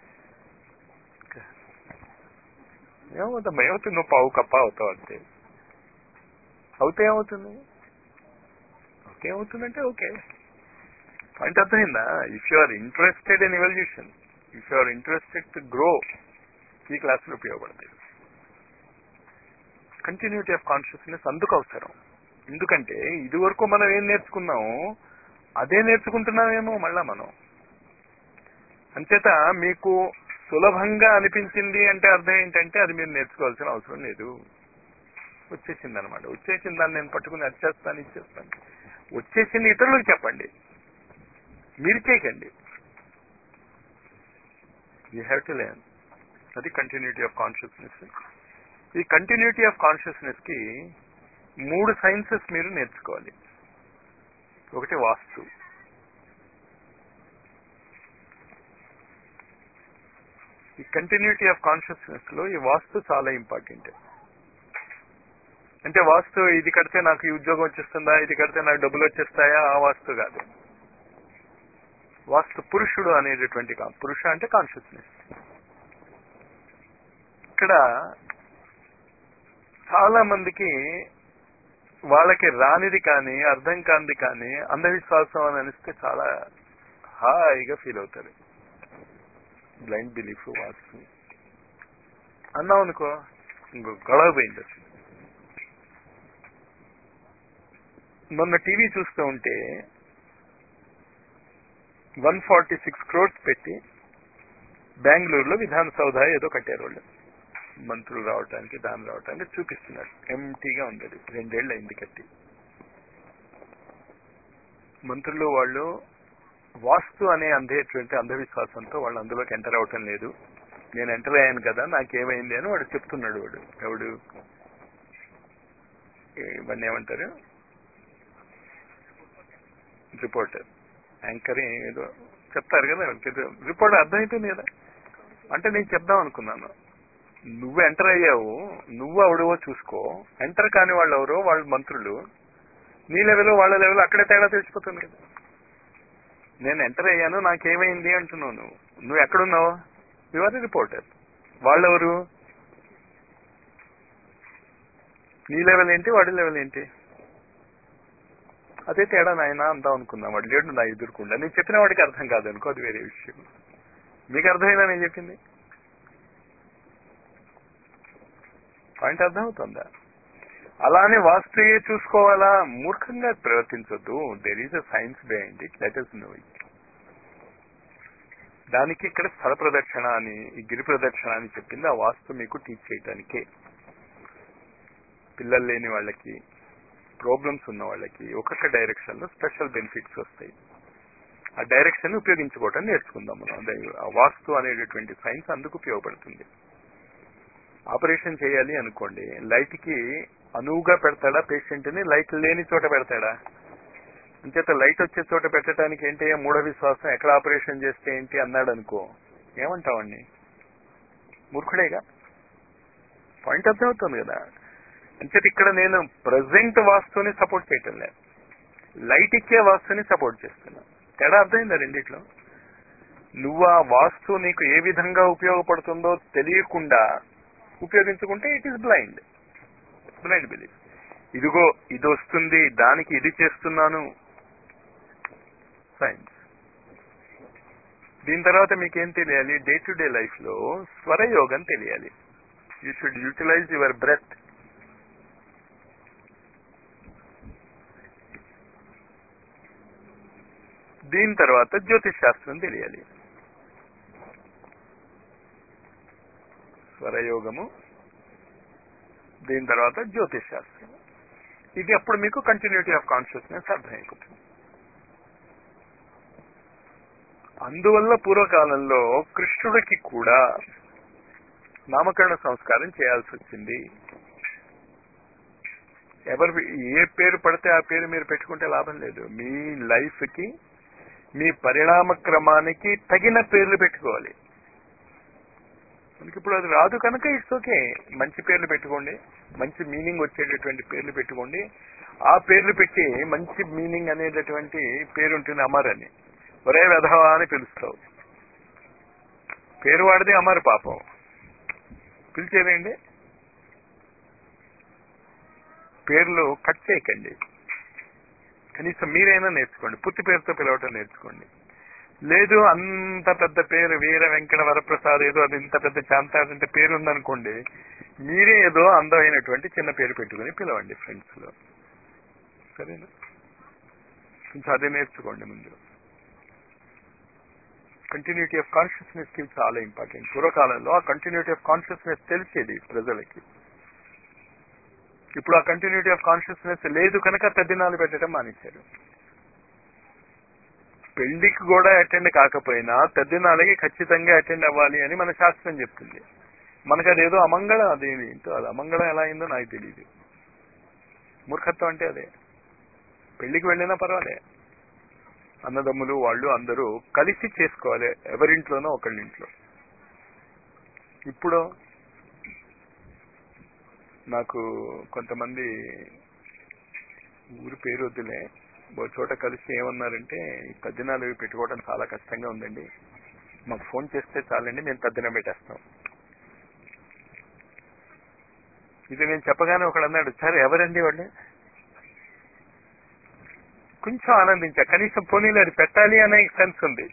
ఏమవుతాం, ఏమవుతుంది? నువ్వు పావు కప్ప అవుతావు అంతే. అవుతే ఏమవుతుంది? ఓకే ఏమవుతుందంటే ఓకే. పాయింట్ అర్థమైందా? If you are interested in evolution, if you are interested to grow, ఈ క్లాసులు ఉపయోగపడతాయి. కంటిన్యూటీ ఆఫ్ కాన్షియస్నెస్ అందుకు అవసరం. ఎందుకంటే ఇది వరకు మనం ఏం నేర్చుకున్నామో అదే నేర్చుకుంటున్నామేమో మళ్ళా మనం. అంచేత మీకు సులభంగా అనిపించింది అంటే అర్థం ఏంటంటే అది మీరు నేర్చుకోవాల్సిన అవసరం లేదు, వచ్చేసింది అనమాట. వచ్చేసింది దాన్ని నేను పట్టుకుని అది చేస్తాను ఇది చేస్తాను, వచ్చేసింది ఇతరులకు చెప్పండి, మీరు చేయకండి. You have to learn. అది కంటిన్యూటీ ఆఫ్ కాన్షియస్నెస్. ఈ కంటిన్యూటీ ఆఫ్ కాన్షియస్నెస్ కి మూడు సైన్సెస్ మీరు నేర్చుకోవాలి. ఒకటి వాస్తు, ఈ కంటిన్యూటీ ఆఫ్ కాన్షియస్నెస్ లో ఈ వాస్తు చాలా ఇంపార్టెంట్. అంటే వాస్తు ఇది కడితే నాకు ఈ ఉద్యోగం వచ్చేస్తుందా, ఇది కడితే నాకు డబ్బులు వచ్చేస్తాయా, ఆ వాస్తు కాదు. వాస్తు పురుషుడు అనేటటువంటి, పురుష అంటే కాన్షియస్నెస్. ఇక్కడ చాలా మందికి వాళ్ళకి రానిది కానీ అర్థం కానిది కానీ అంధవిశ్వాసం అని అనిస్తే చాలా హాయిగా ఫీల్ అవుతారు. బ్లైండ్ బిలీఫ్ వాస్తు అన్నాం అనుకో ఇంకో గొడవ పోయింది అసలు. మొన్న టీవీ చూస్తూ ఉంటే వన్ ఫార్టీ సిక్స్ క్రోర్స్ పెట్టి బెంగళూరులో విధాన సౌధ ఏదో కట్టారు వాళ్ళు, మంత్రులు రావటానికి దాని రావటానికి చూపిస్తున్నారు. ఎంటీగా ఉంది, అది రెండేళ్ళు అయింది కట్టి. మంత్రులు వాళ్ళు వాస్తు అనే అందేటువంటి అంధవిశ్వాసంతో వాళ్ళు అందులోకి ఎంటర్ అవటం లేదు. నేను ఎంటర్ అయ్యాను కదా నాకేమైంది అని వాడు చెప్తున్నాడు. వాడు ఎవడు, ఇవన్నీ ఏమంటారు, రిపోర్టర్, యాంకర్ ఏదో చెప్తారు కదా, రిపోర్టర్ అర్థమైపోయింది కదా. అంటే నేను చెప్దాం అనుకున్నాను, నువ్వు ఎంటర్ అయ్యావు, నువ్వు ఎవడవో చూసుకో, ఎంటర్ కాని వాళ్ళు ఎవరో వాళ్ళు మంత్రులు, నీ లెవెల్ వాళ్ళ లెవెల్ అక్కడే తేడా తెలిసిపోతుంది కదా. నేను ఎంటర్ అయ్యాను నాకేమైంది అంటున్నావు, నువ్వు నువ్వు ఎక్కడున్నావు, యువర్ రిపోర్టర్. వాళ్ళెవరు, నీ లెవెల్ ఏంటి వాడి లెవెల్ ఏంటి, అదే తేడా నాయన అందాం అనుకున్నాం. వాడు లేడు నా ఎదుర్కొండా, నేను చెప్పిన వాడికి అర్థం కాదు అనుకో, అది వేరే విషయం. మీకు అర్థమైనా నేను చెప్పింది పాయింట్ అర్థమవుతుందా? అలానే వాస్తుయే చూసుకోవాలా, మూర్ఖంగా ప్రవర్తించొద్దు. There is a science behind it, let us know it. దానికి ఇక్కడ స్థల ప్రదక్షిణ అని, ఈ గిరి ప్రదక్షిణ అని చెప్పింది ఆ వాస్తు మీకు టీచ్ చేయడానికే. పిల్లలు లేని వాళ్ళకి, ప్రాబ్లమ్స్ ఉన్న వాళ్ళకి ఒక్కొక్క డైరెక్షన్ లో స్పెషల్ బెనిఫిట్స్ వస్తాయి. ఆ డైరెక్షన్ ఉపయోగించుకోవటం నేర్చుకుందాం మనం. ఆ వాస్తు అనేటటువంటి సైన్స్ అందుకు ఉపయోగపడుతుంది. ఆపరేషన్ చేయాలి అనుకోండి, లైట్ కి అనువుగా పెడతాడా పేషెంట్ ని, లైట్ లేని చోట పెడతాడా? అంచేత లైట్ వచ్చే చోట పెట్టడానికి ఏంటి, మూఢ విశ్వాసం, ఎక్కడ ఆపరేషన్ చేస్తే ఏంటి అన్నాడు అనుకో, ఏమంటావండి, మూర్ఖుడేగా. పాయింట్ అర్థమవుతుంది కదా. అంచేత ఇక్కడ నేను ప్రజెంట్ వాస్తుని సపోర్ట్ చేయటం లేదు, లైట్ ఇచ్చే వాస్తుని సపోర్ట్ చేస్తున్నా. తేడా అర్థమైందా రెండిట్లో? నువ్వు ఆ వాస్తు నీకు ఏ విధంగా ఉపయోగపడుతుందో తెలియకుండా ఉపయోగించుకుంటే it is blind blind belief. ఇదిగో ఇది వస్తుంది దానికి ఇది చేస్తున్నాను, సైన్స్. దీని తర్వాత మీకేం తెలియాలి, డే టు డే లైఫ్ లో స్వరయోగం తెలియాలి. You should utilise your breath. దీని తర్వాత జ్యోతిష్ శాస్త్రం తెలియాలి. స్వరయోగము, దీని తర్వాత జ్యోతిష్ శాస్త్రం. ఇది అప్పుడు మీకు కంటిన్యూటీ ఆఫ్ కాన్షియస్నెస్ అర్థమైపోతుంది. అందువల్ల పూర్వకాలంలో కృష్ణుడికి కూడా నామకరణ సంస్కారం చేయాల్సి వచ్చింది. ఎవరు ఏ పేరు పడితే ఆ పేరు మీరు పెట్టుకుంటే లాభం లేదు. మీ లైఫ్ కి, మీ పరిణామ క్రమానికి తగిన పేర్లు పెట్టుకోవాలి. మనకి ఇప్పుడు అది రాదు కనుక ఇట్స్ ఓకే. మంచి పేర్లు పెట్టుకోండి, మంచి మీనింగ్ వచ్చేటటువంటి పేర్లు పెట్టుకోండి. ఆ పేర్లు పెట్టి మంచి మీనింగ్ అనేటటువంటి పేరు ఉంటుంది, అమర్ అని. ఒరే వెధవా అని పిలుస్తావు. పేరు వాడిది అమర్, పాపం పిలిచేదేండి. పేర్లు కట్ చేయకండి. కనీసం మీరైనా నేర్చుకోండి, పుత్తి పేరుతో పిలవటం నేర్చుకోండి. లేదు అంత పెద్ద పేరు వీర వెంకట వరప్రసాద్ ఏదో అది ఇంత పెద్ద చాంతాడంటే పేరు ఉందనుకోండి, మీరే ఏదో అందమైనటువంటి చిన్న పేరు పెట్టుకుని పిలవండి ఫ్రెండ్స్ లో. సరేనా? కొంచెం అదే నేర్చుకోండి ముందు. కంటిన్యూటీ ఆఫ్ కాన్షియస్నెస్ కి చాలా ఇంపార్టెంట్. పూర్వకాలంలో ఆ కంటిన్యూటీ ఆఫ్ కాన్షియస్నెస్ తెలిసేది ప్రజలకి. ఇప్పుడు ఆ కంటిన్యూటీ ఆఫ్ కాన్షియస్నెస్ లేదు కనుక తద్దినాలు పెట్టడం మానేశారు. పెళ్లికి కూడా అటెండ్ కాకపోయినా తద్దినాలకి ఖచ్చితంగా అటెండ్ అవ్వాలి అని మన శాస్త్రం చెప్తుంది. మనకు అదేదో అమంగళం, అది ఏంటో అది అమంగళం ఎలా అయిందో నాకు తెలియదు. మూర్ఖత్వం అంటే అదే. పెళ్లికి వెళ్ళినా పర్వాలే, అన్నదమ్ములు వాళ్ళు అందరూ కలిసి చేసుకోవాలి, ఎవరింట్లోనో ఒకళ్ళింట్లో. ఇప్పుడు నాకు కొంతమంది, ఊరి పేరు వద్దులే, ఓ చోట కలిసి ఏమన్నారంటే, ఈ తద్దినాలు అవి పెట్టుకోవడం చాలా కష్టంగా ఉందండి, మాకు ఫోన్ చేస్తే చాలండి మేము తద్దినం పెట్టేస్తాం. ఇది నేను చెప్పగానే ఒకడు అన్నాడు, సరే ఎవరండి వాళ్ళు? కొంచెం ఆనందించా, కనీసం పోనీలు అది పెట్టాలి అనే సెన్స్ ఉంది.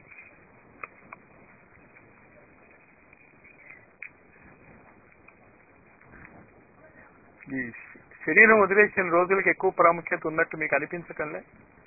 ఈ శరీరం వదిలేసిన రోజులకి ఎక్కువ ప్రాముఖ్యత ఉన్నట్టు మీకు అనిపించకంలే?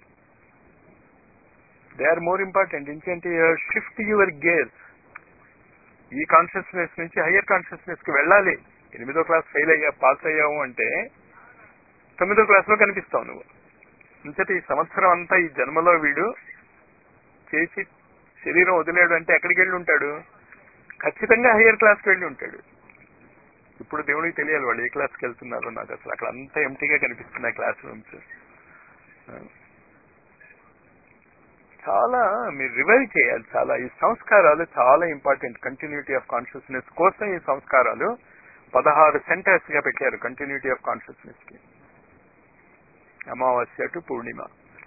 They are more important. ఇంకేంటి, షిఫ్ట్ యువర్ గేర్స్. ఈ కాన్షియస్నెస్ నుంచి హయ్యర్ కాన్షియస్నెస్ కి వెళ్ళాలి. ఎనిమిదో క్లాస్ ఫెయిల్ అయ్యా పాస్ అయ్యావు అంటే తొమ్మిదో క్లాస్ లో కనిపిస్తావు నువ్వు. ఇంకటి ఈ సంవత్సరం అంతా ఈ జన్మలో వీడు చేసి శరీరం వదిలేడు అంటే ఎక్కడికి వెళ్ళి ఉంటాడు? ఖచ్చితంగా హయ్యర్ క్లాస్కి వెళ్ళి ఉంటాడు. ఇప్పుడు దేవుడికి తెలియాలి వాళ్ళు ఏ క్లాస్కి వెళ్తున్నారు. నాకు అసలు అక్కడ అంతా ఎంటీగా కనిపిస్తున్నాయి క్లాస్ రూమ్స్. చాలా మీరు రివైవ్ చేయాలి. చాలా ఈ సంస్కారాలు చాలా ఇంపార్టెంట్. కంటిన్యూటీ ఆఫ్ కాన్షియస్నెస్ కోసం ఈ సంస్కారాలు పదహారు సెంటర్స్ గా పెట్టారు కంటిన్యూటీ ఆఫ్ కాన్షియస్నెస్ కి. అమావాస్య టు పూర్ణిమ.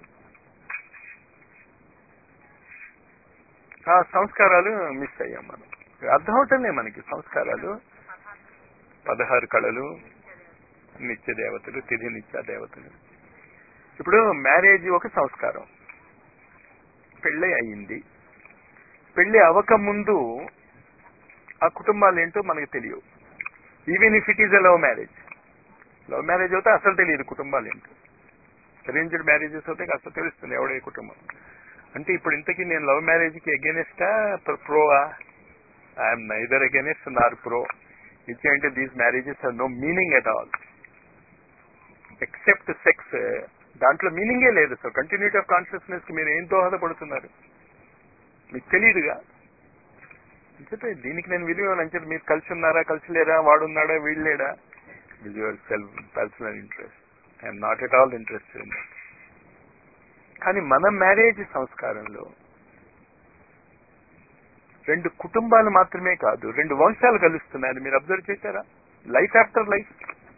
ఆ సంస్కారాలు మిస్ అయ్యాం మనం. అర్థం అవటంలే మనకి సంస్కారాలు. పదహారు కళలు, నిత్య దేవతలు, తిథి నిత్య దేవతలు. ఇప్పుడు మ్యారేజ్ ఒక సంస్కారం. పెళ్ళి అయ్యింది. పెళ్లి అవ్వక ముందు ఆ కుటుంబాలు ఏంటో మనకు తెలియవు. Even if it is a love marriage. Love marriage అయితే అసలు తెలియదు కుటుంబాలు ఏంటో. అరేంజ్డ్ మ్యారేజెస్ అయితే అసలు తెలుస్తుంది ఎవడే కుటుంబం అంటే. ఇప్పుడు ఇంతకీ నేను లవ్ మ్యారేజ్ కి అగేనెస్టా ప్రోవా? I'm neither against nor pro. ఇచ్చేంటే these marriages are no meaning at all except sex. దాంట్లో మీనింగే లేదు. సో కంటిన్యూటీ ఆఫ్ కాన్షియస్నెస్ కి మీరు ఏం దోహదపడుతున్నారు మీకు తెలియదుగా. అంటే దీనికి నేను విలువ అంటే మీరు కలిసి ఉన్నారా కలిసి లేరా, వాడున్నాడా వీళ్ళు లేడా, is yourself personal interest. I'm not at all interested in that. కానీ మన మ్యారేజ్ సంస్కారంలో రెండు కుటుంబాలు మాత్రమే కాదు, రెండు వంశాలు కలుస్తున్నాయని మీరు అబ్జర్వ్ చేశారా? Life after life.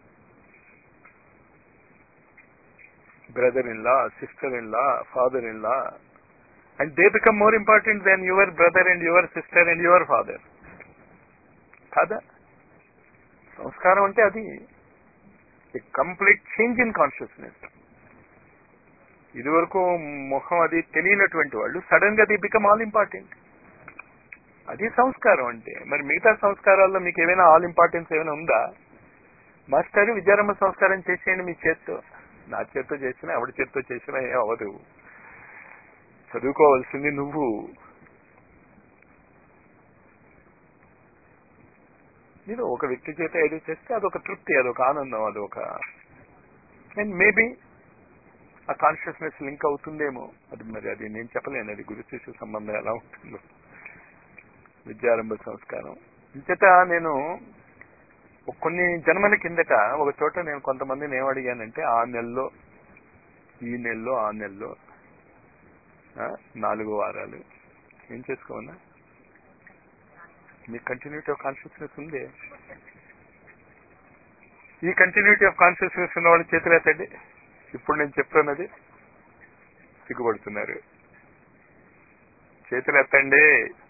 Brother in law, sister in law, father in law, and they become more important than your brother and your sister and your father. కాదా? సంస్కారం అంటే అది కంప్లీట్ చేంజ్ ఇన్ కాన్షియస్నెస్. ఇది వరకు ముఖం అది తెలియనటువంటి వాళ్ళు సడన్ గా ది బికమ్ ఆల్ ఇంపార్టెంట్. అది సంస్కారం అంటే. మరి మిగతా సంస్కారాల్లో మీకు ఏమైనా ఆల్ ఇంపార్టెన్స్ ఏమైనా ఉందా? మాస్టర్ విద్యారంభ సంస్కారం చేసేయండి మీ చేత్తో. నా చేత్తో చేసినా ఎవరి చేత్తో చేసినా ఏం అవ్వదు. చదువుకోవాల్సింది నువ్వు. మీరు ఒక వ్యక్తి చేత ఏదో చేస్తే అదొక తృప్తి, అదొక ఆనందం, అదొక అండ్ మేబీ ఆ కాన్షియస్నెస్ లింక్ అవుతుందేమో. అది మరి అది నేను చెప్పలేను, అది గురు శిష్య సంబంధం ఎలా ఉంటుందో. విద్యారంభ సంస్కారం ఇంతట నేను కొన్ని జన్మల కిందట ఒక చోట నేను కొంతమందిని ఏమడిగానంటే, ఆ నెలలో ఈ నెలలో ఆ నెలలో నాలుగు వారాలు ఏం చేసుకోమన్నా, మీ కంటిన్యూటీ ఆఫ్ కాన్షియస్నెస్ ఉంది? ఈ కంటిన్యూటీ ఆఫ్ కాన్షియస్నెస్ ఉన్న వాళ్ళు చేతులు ఎత్తండి. ఇప్పుడు నేను చెప్తున్నది సిగ్గుపడుతున్నారు. చేతులు ఎత్తండి,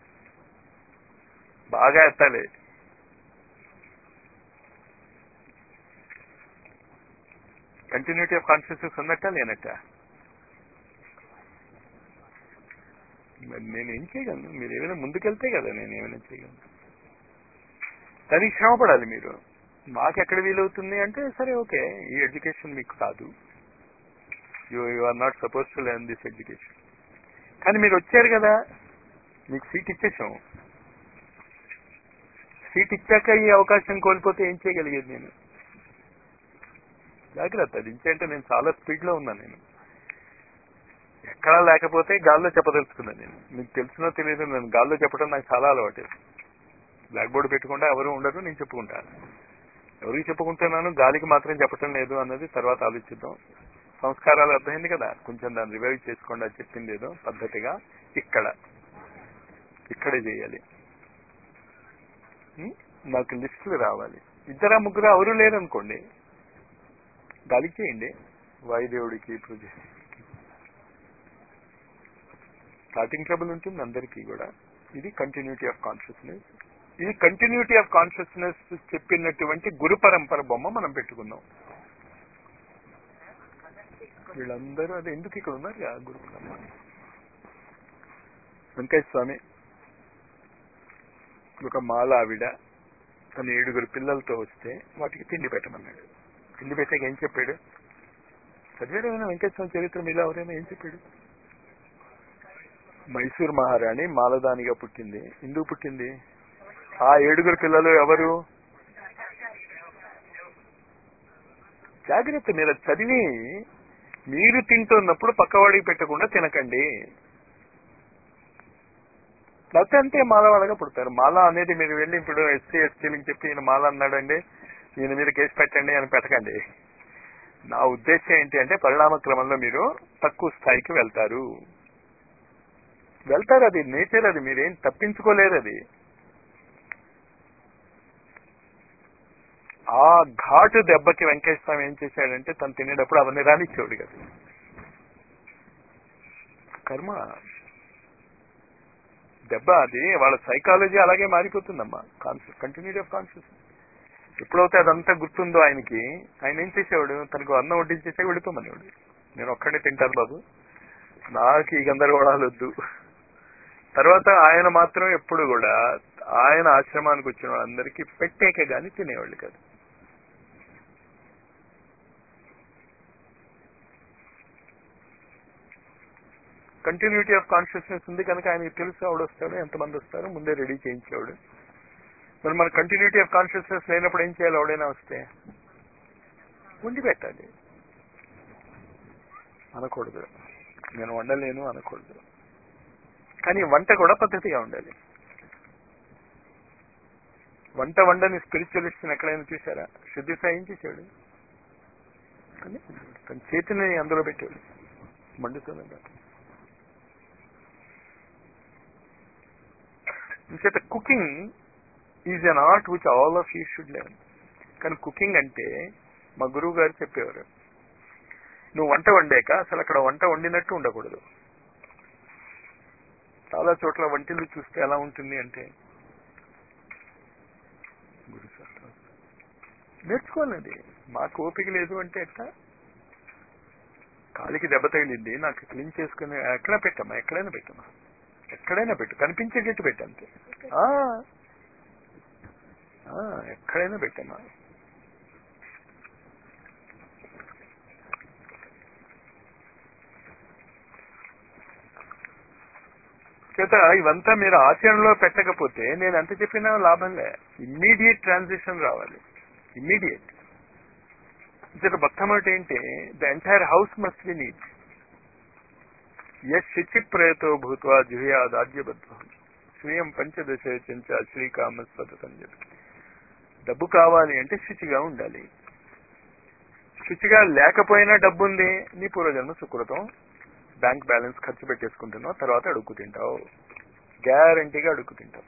బాగా ఎత్తాలి. కంటిన్యూటీ ఆఫ్ కాన్షియస్నెస్ ఉన్నట్ట లేనట్ట? మరి నేను ఏం చేయగలను? మీరు ఏమైనా ముందుకెళ్తే కదా నేను ఏమైనా చేయగలను. దానికి శ్రమ పడాలి మీరు. మాకెక్కడ వీలవుతుంది అంటే సరే ఓకే, ఈ ఎడ్యుకేషన్ మీకు కాదు, you you are not suppose to learn this education. కానీ మీరు వచ్చారు కదా, మీకు సీట్ ఇచ్చేసాం. సీట్ ఇచ్చాక ఈ అవకాశం కోల్పోతే ఏం చేయగలిగేది నేను? జాగ్రత్త. అది ఇంచేంటే నేను చాలా స్పీడ్ లో ఉన్నాను. నేను ఎక్కడా లేకపోతే గాల్లో చెప్పదలుచుకున్నాను. నేను మీకు తెలిసినో తెలియదు, నేను గాల్లో చెప్పడం నాకు చాలా అలవాటు. బ్లాక్ బోర్డు పెట్టుకుంటే ఎవరు ఉండరు, నేను చెప్పుకుంటాను. ఎవరికి చెప్పుకుంటున్నాను, గాలికి మాత్రం చెప్పటం లేదు అన్నది తర్వాత ఆలోచిద్దాం. సంస్కారాలు అర్థమైంది కదా, కొంచెం దాన్ని రివైవ్ చేసుకోండి. అది చెప్పింది ఏదో పద్ధతిగా ఇక్కడ ఇక్కడే చేయాలి. నాకు లిస్టులు రావాలి. ఇద్దరా ముగ్గురు ఎవరు లేరనుకోండి, గాలికి చేయండి. వాయుదేవుడికి పూజ. స్టార్టింగ్ ట్రబుల్ ఉంటుంది అందరికీ కూడా. ఇది కంటిన్యూటీ ఆఫ్ కాన్షియస్నెస్. ఇది కంటిన్యూటీ ఆఫ్ కాన్షియస్నెస్ చెప్పినటువంటి గురు పరంపర బొమ్మ మనం పెట్టుకున్నాం. వీళ్ళందరూ అది ఎందుకు ఇక్కడ ఉన్నారు? గురు పరంపర. వెంకయ్య స్వామి ఒక మాల ఆవిడ తన ఏడుగురు పిల్లలతో వస్తే వాటికి తిండి పెట్టమన్నాడు. తిండి పెట్టాక ఏం చెప్పాడు? చదివాడైనా వెంకయ్య స్వామి చరిత్ర మీలో ఎవరైనా ఏం చెప్పాడు? మైసూర్ మహారాణి మాలదానిగా పుట్టింది. ఎందుకు పుట్టింది? ఆ ఏడుగురు పిల్లలు ఎవరు? జాగ్రత్త, మీరు చదివి మీరు తింటున్నప్పుడు పక్కవాడికి పెట్టకుండా తినకండి. లేకపోతే అంతే మాలవాడగా పుడతారు. మాల అనేది మీరు వెళ్ళి ఇప్పుడు ఎస్సీ ఎస్టీలకు చెప్పి ఈయన మాల అన్నాడండి, ఈయన మీద కేసు పెట్టండి అని పెట్టకండి. నా ఉద్దేశం ఏంటి అంటే, పరిణామ క్రమంలో మీరు తక్కువ స్థాయికి వెళ్తారు వెళ్తారు అది నేచర్, అది మీరేం తప్పించుకోలేరు. అది ఆ ఘాటు దెబ్బకి వెంకటేశ్వర స్వామి ఏం చేశాడంటే, తను తినేటప్పుడు అవన్నీ రానిచ్చేవాడు కదా. కర్మ దెబ్బ అది. వాళ్ళ సైకాలజీ అలాగే మారిపోతుందమ్మా. కాన్షియస్ కంటిన్యూటీ ఆఫ్ కాన్షియస్ ఎప్పుడైతే అదంతా గుర్తుందో ఆయనకి, ఆయన ఏం చేసేవాడు? తనకు అన్నం వడ్డించేసే వెళ్ళిపోమనేవాడు. నేను ఒక్కడే తింటాను బాబు, నాకు ఈ గందరగోళాలు వద్దు. తర్వాత ఆయన మాత్రం ఎప్పుడు కూడా ఆయన ఆశ్రమానికి వచ్చిన వాళ్ళందరికీ పెట్టేకే గాని తినేవాళ్ళు కాదు. కంటిన్యూటీ ఆఫ్ కాన్షియస్నెస్ ఉంది కనుక ఆయనకి తెలుసు ఆవిడ వస్తాడు, ఎంతమంది వస్తారో ముందే రెడీ చేయించేవాడు. మరి మన కంటిన్యూటీ ఆఫ్ కాన్షియస్నెస్ లేనప్పుడు ఏం చేయాలి? ఎవడైనా వస్తే వండి పెట్టాలి. అనకూడదు నేను వండలేను అనకూడదు. కానీ వంట కూడా పద్ధతిగా ఉండాలి. వంట వండని స్పిరిచువలిస్ట్ ఎక్కడైనా చూసారా? శుద్ధి సాయి ఏం చేశాడు? తన చేతిని అందులో పెట్టాడు, మండుతుంది. ఇంచేత cooking is an art which all of you should learn. కానీ కుకింగ్ అంటే మా గురువు గారు చెప్పేవారు, నువ్వు వంట వండాక అసలు అక్కడ వంట వండినట్టు ఉండకూడదు. చాలా చోట్ల వంటిల్లు చూస్తే ఎలా ఉంటుంది అంటే, గురు నేర్చుకోవాలండి. మాకు ఓపిక లేదు అంటే ఎట్లా? కాలికి దెబ్బ తగిలింది, నాకు క్లీన్ చేసుకుని ఎక్కడ పెట్టమ్మా, ఎక్కడైనా పెట్టమ్మా, ఎక్కడైనా పెట్టు, కనిపించేటట్టు పెట్టంతే, ఎక్కడైనా పెట్టమ్మా. చేత ఇవంతా మీరు ఆచరణలో పెట్టకపోతే నేను ఎంత చెప్పినా లాభంలే. ఇమ్మీడియట్ ట్రాన్సిషన్ రావాలి, ఇమ్మీడియట్. చేత మొట్టమొదటి ఏంటి, the entire house must be neat. యశ్ శుచి ప్రయతో భూత్వా జుహ్యాదాద్యబద్ధం స్వయం పంచదశ చెంచ శ్రీకామ సతతం చెప్పి. డబ్బు కావాలి అంటే శుచిగా ఉండాలి. శుచిగా లేకపోయినా డబ్బు ఉంది, నీ పూర్వజన్మ సుకృతం, బ్యాంక్ బ్యాలెన్స్ ఖర్చు పెట్టేసుకుంటున్నావు, తర్వాత అడుక్కు తింటావు, గ్యారంటీగా అడుక్కు తింటావు.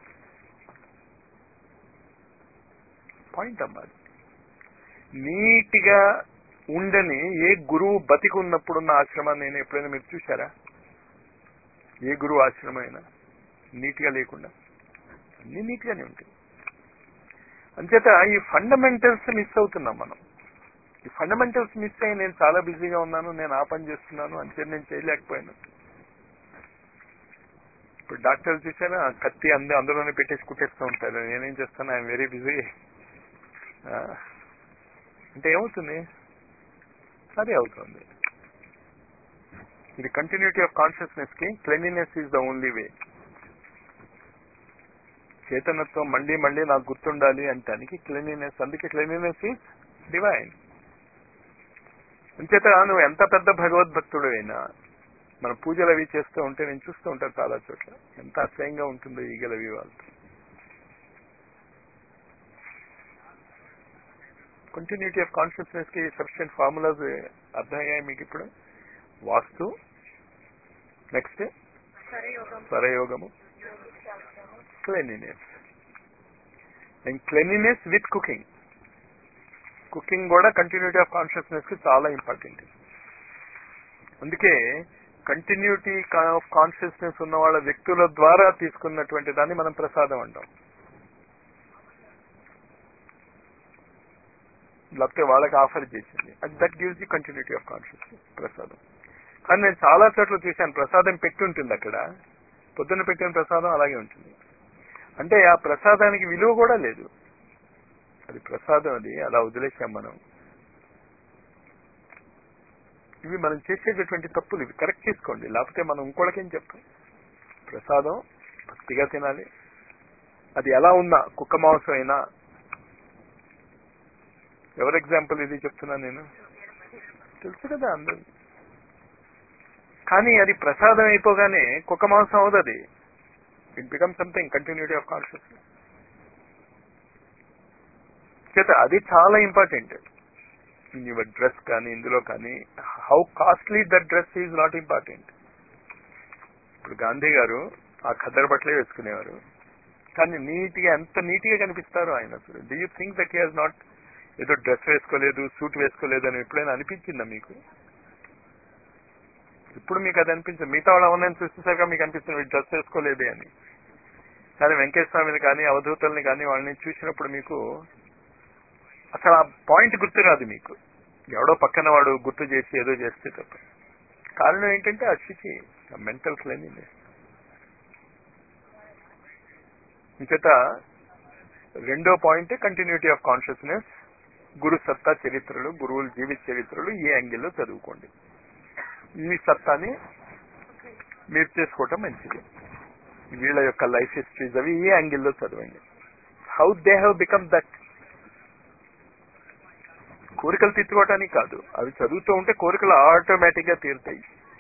పాయింట్ అమ్మా. నీట్గా ఉండని ఏ గురువు బతికి ఉన్నప్పుడున్న ఆశ్రమాన్ని నేను ఎప్పుడైనా మీరు చూశారా? ఏ గురువు ఆశ్రమం అయినా నీట్గా లేకుండా? అన్ని నీట్గానే ఉంటాయి. అంచేత ఈ ఫండమెంటల్స్ మిస్ అవుతున్నాం మనం. ఈ ఫండమెంటల్స్ మిస్ అయ్యి నేను చాలా బిజీగా ఉన్నాను, నేను ఆ పని చేస్తున్నాను అంతే, నేను చేయలేకపోయాను. ఇప్పుడు డాక్టర్లు చూసారా, కత్తి అంది అందులోనే పెట్టేసి కుట్టేస్తూ ఉంటారు. నేనేం చేస్తాను, ఐఎమ్ వెరీ బిజీ అంటే ఏమవుతుంది? అదే అవుతుంది. ఇది కంటిన్యూటీ ఆఫ్ కాన్షియస్నెస్ కి cleanliness is the only way. చేతనత్వం మళ్ళీ మళ్ళీ నాకు గుర్తుండాలి అంటానికి క్లెన్లీనెస్. అందుకే క్లెన్లీనెస్ ఈజ్ డివైన్. అంచేత నువ్వు ఎంత పెద్ద భగవద్భక్తుడు అయినా మన పూజలు అవి చేస్తూ ఉంటే నేను చూస్తూ ఉంటాను చాలా చోట్ల ఎంత అసహ్యంగా ఉంటుందో ఈగలవి వాళ్ళతో. కంటిన్యూటీ ఆఫ్ కాన్షియస్నెస్ కి సఫిషియెంట్ ఫార్ములాస్ అర్థమయ్యాయి మీకు ఇప్పుడు? వాస్తు, నెక్స్ట్ స్వరయోగము, cleanliness. And cleanliness with cooking. Cooking కూడా కంటిన్యూటీ ఆఫ్ కాన్షియస్నెస్ కి చాలా ఇంపార్టెంట్. అందుకే కంటిన్యూటీ ఆఫ్ కాన్షియస్నెస్ ఉన్న వాళ్ళ వ్యక్తుల ద్వారా తీసుకున్నటువంటి దాన్ని మనం ప్రసాదం అంటాం. లేకపోతే వాళ్ళకి ఆఫర్ చేసింది, that gives the continuity of consciousness, ప్రసాదం. కానీ నేను చాలా చోట్ల చూశాను ప్రసాదం పెట్టి ఉంటుంది అక్కడ, పొద్దున్న పెట్టిన ప్రసాదం అలాగే ఉంటుంది. అంటే ఆ ప్రసాదానికి విలువ కూడా లేదు. అది ప్రసాదం, అది అలా వదిలేసాం మనం. ఇవి మనం చేసేటటువంటి తప్పులు, ఇవి కరెక్ట్ చేసుకోండి. లేకపోతే మనం ఇంకోళ్ళకేం చెప్తాం? ప్రసాదం భక్తిగా తినాలి. అది ఎలా ఉన్నా, కుక్క మాంసం అయినా. ఎవరు ఎగ్జాంపుల్ ఇది చెప్తున్నా నేను? తెలుసు కదా అందరూ. కానీ అది ప్రసాదం అయిపోగానే కుక్క మాంసం అవుతుంది. అది it become something continuity of consciousness. చేత అది చాలా ఇంపార్టెంట్. ఇన్ యువర్ డ్రెస్ కానీ ఇందులో కానీ, how costly that dress is not important. ఇప్పుడు గాంధీ గారు ఆ ఖద్దరు బట్టలే వేసుకునేవారు, కానీ నీట్ గా ఎంత నీట్ గా కనిపిస్తారు ఆయన. అసలు do you think that he has not, ఏదో డ్రెస్ వేసుకోలేదు, సూట్ వేసుకోలేదు అని ఎప్పుడైనా అనిపించిందా మీకు? ఇప్పుడు మీకు అది అనిపించదు. మిగతా వాళ్ళు ఎవరినైనా చూసేసరిగా మీకు అనిపిస్తుంది డ్రెస్ వేసుకోలేదే అని. కానీ వెంకటేశ్వర స్వామిని కానీ అవధూతల్ని కానీ వాళ్ళని చూసినప్పుడు మీకు అసలు ఆ పాయింట్ గుర్తు రాదు మీకు. ఎవడో పక్కన వాడు గుర్తు చేసి ఏదో చేస్తే తప్ప. కారణం ఏంటంటే ఆ శుచి, ఆ మెంటల్ క్లెన్లీనెస్. ఇంకట రెండో పాయింట్ కంటిన్యూటీ ఆఫ్ కాన్షియస్నెస్. గురు సత్తా చరిత్రలు, గురువుల జీవిత చరిత్రలు ఈ యాంగిల్లో చదువుకోండి. ఈ సత్తాని మీరు చేసుకోవటం మంచిది. వీళ్ళ యొక్క లైఫ్ హిస్టరీస్ అవి ఈ యాంగిల్లో చదవండి. How they have become that. కోరికలు తీర్చుకోవటానికి కాదు, అవి చదువుతూ ఉంటే కోరికలు ఆటోమేటిక్ గా తీరుతాయి.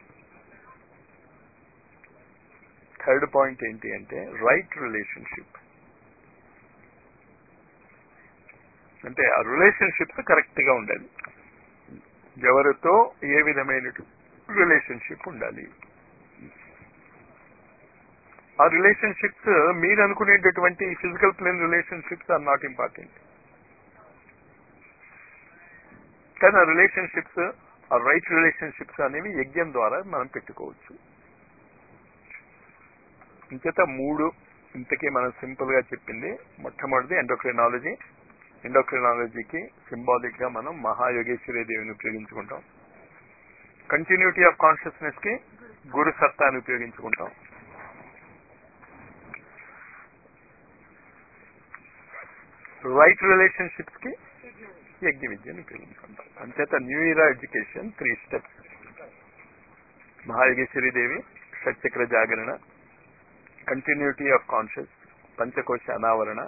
థర్డ్ పాయింట్ ఏంటి అంటే రైట్ రిలేషన్షిప్. అంటే ఆ రిలేషన్షిప్స్ కరెక్ట్ గా ఉండాలి. ఎవరితో ఏ విధమైన రిలేషన్షిప్ ఉండాలి. ఆ రిలేషన్షిప్స్ మీరు అనుకునేటటువంటి physical plane relationships are not important. కానీ ఆ రిలేషన్షిప్స్, ఆ రైట్ రిలేషన్షిప్స్ అనేవి యజ్ఞం ద్వారా మనం పెట్టుకోవచ్చు. ఇంకేత మూడు ఇంతకీ మనం సింపుల్ గా చెప్పింది. మొట్టమొదటిది ఎండోక్రినాలజీ. ఎండోక్రినాలజీకి సింబాలిక్ గా మనం మహాయోగేశ్వరి దేవిని ఉపయోగించుకుంటాం. కంటిన్యూటీ ఆఫ్ కాన్షియస్నెస్ కి గురు సత్తాన్ని ఉపయోగించుకుంటాం. రైట్ రిలేషన్షిప్స్ కి యజ్ఞ విద్యను ఉపయోగించుకుంటాం. అంచేత new year education three steps. Mahayogeshwari Devi, షట్చక్ర జాగరణ, కంటిన్యూటీ ఆఫ్ కాన్షియస్, పంచకోశ అనావరణ,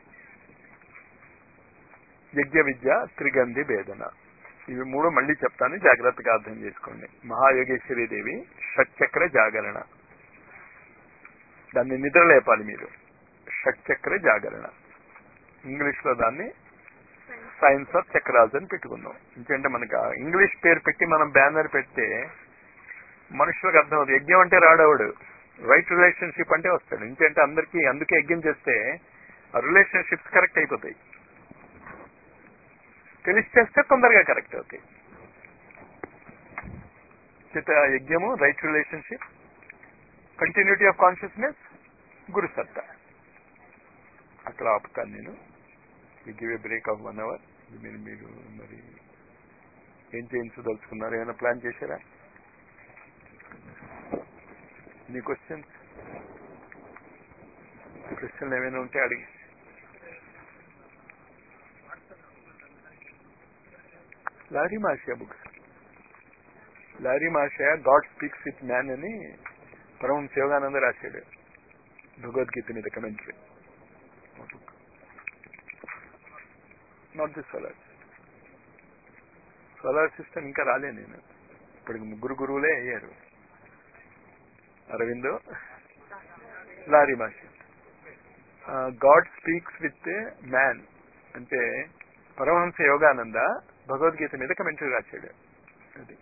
యజ్ఞ విద్య, త్రిగంధి భేదన. ఇవి మూడు మళ్ళీ చెప్తాను, జాగ్రత్తగా అర్థం చేసుకోండి. మహాయోగేశ్వరి దేవి షట్చక్ర జాగరణ, దాన్ని నిద్ర లేపాలి మీరు. షట్చక్ర జాగరణ, ఇంగ్లీష్ లో దాన్ని సైన్స్ ఆఫ్ చక్రాస్ అని పెట్టుకుందాం. ఎందుకంటే మనకు ఇంగ్లీష్ పేరు పెట్టి మనం బ్యానర్ పెడితే మనుషులకు అర్థం అవుతుంది. యజ్ఞం అంటే రాడవాడు, రైట్ రిలేషన్షిప్ అంటే వస్తాడు. ఎందుకంటే అందరికీ అందుకే యజ్ఞం చేస్తే ఆ రిలేషన్షిప్స్ కరెక్ట్ అయిపోతాయి. తెలిసి చేస్తే తొందరగా కరెక్ట్ అవుతాయి. యజ్ఞము right relationship, continuity of consciousness, గురు సత్తా. అక్కడ ఆపుతాను నేను. Give a break of one hour. మీరు మీరు మరి ఏం చేయించదలుచుకున్నారు? ఏమైనా ప్లాన్ చేశారా? మీ క్వశ్చన్స్ క్వశ్చన్లు ఏమైనా ఉంటే అడిగి. Lahiri Mahasaya books, Lahiri Mahasaya God speaks with man అని పరమహంస యోగానంద రాశాడు భగవద్గీత మీద commentary. Not the solar solar system ఇంకా రాలే. నేను ఇప్పటికి ముగ్గురు గురువులే అయ్యారు, Aurobindo, Lahiri Mahasaya. God speaks with man అంటే పరమహంస యోగానంద భగవద్గీత మీద కమెంటరీ రాశాడు. అది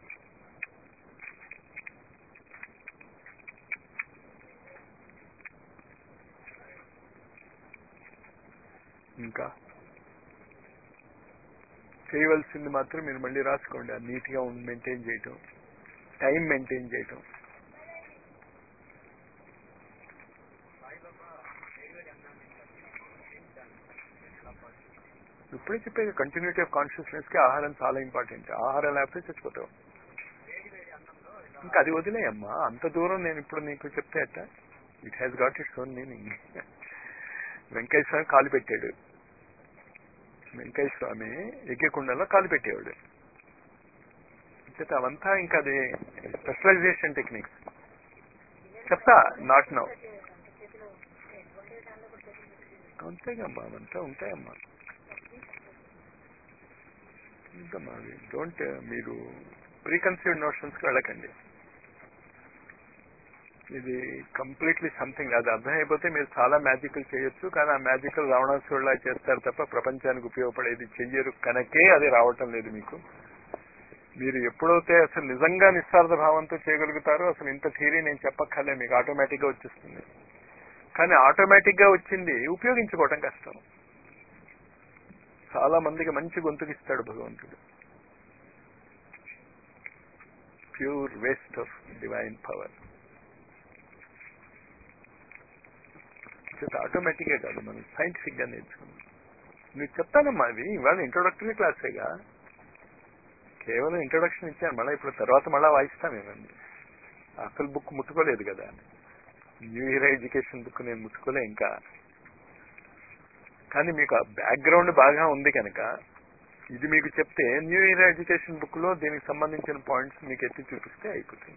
ఇంకా చేయవలసింది మాత్రం మీరు మళ్ళీ రాసుకోండి. అది నీట్గా మెయింటైన్ చేయటం, టైం మెయింటైన్ చేయటం. ఇప్పుడే చెప్పేది కంటిన్యూటీ ఆఫ్ కాన్షియస్నెస్ కి ఆహారం చాలా ఇంపార్టెంట్. ఆహారం లేకపోతే చచ్చిపోతావు. ఇంకా అది వదిలేయమ్మా, అంత దూరం నేను ఇప్పుడు నీకు చెప్తే అట్ట. It has got its own meaning. Venkaiah Swami కాలు పెట్టాడు. వెంకయ్య స్వామి యజ్ఞకుండంలో కాలు పెట్టేవాడు. అవంతా ఇంకా అది స్పెషలైజేషన్ టెక్నిక్స్. చెప్తా, నాట్ నౌ. అంతేగమ్మా, అవంతా ఉంటాయమ్మా. ఇంకమ్మా డోంట్, మీరు ప్రీకన్సీవ్డ్ నోషన్స్ కి వెళ్ళకండి. ఇది కంప్లీట్లీ సంథింగ్. అది అర్థమైపోతే మీరు చాలా మ్యాజికల్ చేయొచ్చు, కానీ ఆ మ్యాజికల్ రావణాసురులా చేస్తారు తప్ప ప్రపంచానికి ఉపయోగపడేది చెయ్యరు. కనుకే అది రావటం లేదు మీకు. మీరు ఎప్పుడైతే అసలు నిజంగా నిస్వార్థ భావంతో చేయగలుగుతారో అసలు ఇంత థియరీ నేను చెప్పక్కర్లే, మీకు ఆటోమేటిక్ గా వచ్చేస్తుంది. కానీ ఆటోమేటిక్ గా వచ్చింది ఉపయోగించుకోవటం కష్టం. చాలా మందికి మంచి గొంతుకిస్తాడు భగవంతుడు. Pure waste of divine power. Automatic గా కాదు, మనం సైంటిఫిక్ గా నేర్చుకున్నాం. మీకు చెప్తానమ్మా, అది ఇవాళ ఇంట్రొడక్టరీ క్లాసేగా, కేవలం ఇంట్రొడక్షన్ ఇచ్చాను. మళ్ళీ ఇప్పుడు తర్వాత మళ్ళా వాయిస్తాను ఏమండి. అసలు బుక్ ముట్టుకోలేదు కదా, న్యూ ఇయర్ ఎడ్యుకేషన్ బుక్ నేను ముట్టుకోలే ఇంకా. కానీ మీకు ఆ బ్యాక్గ్రౌండ్ బాగా ఉంది కనుక ఇది మీకు చెప్తే న్యూ ఇయర్ ఎడ్యుకేషన్ బుక్ లో దీనికి సంబంధించిన పాయింట్స్ మీకు ఎత్తి చూపిస్తే అయిపోతుంది.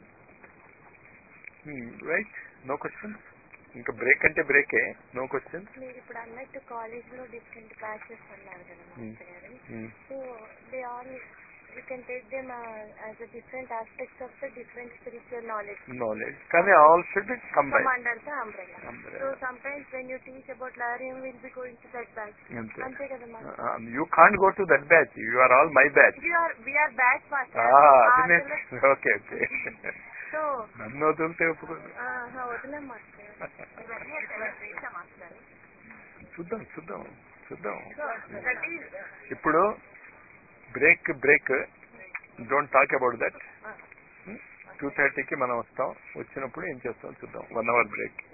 Right, no question. ఇంకా బ్రేక్ అంటే బ్రేకే, నో క్వశ్చన్. మీరు ఇప్పుడు అన్నట్టు కాలేజ్ లో డిఫరెంట్ క్లాసెస్ అన్నారు కదా మాస్టర్ గారు. So they all we can take them uh, as a different aspects of the different spiritual knowledge. Knowledge. Can all should come come under the umbrella. umbrella. So sometimes when you teach about Larium, we'll be going to that batch. Ante kada master. Uh, you can't go to that batch. You are all my batch. We are we are batch master. Ah, okay, okay. So నన్ను వదిలితే ఒప్పుకోదు. వదిలే master. ఇవన్నీ ఎక్కడ చేసా master. చూద్దాం చూద్దాం చూద్దాం. ఇప్పుడు break break don't talk about that. Two థర్టీకి మనం వస్తాం. వచ్చినప్పుడు ఏం చేస్తాం చూద్దాం. One hour break.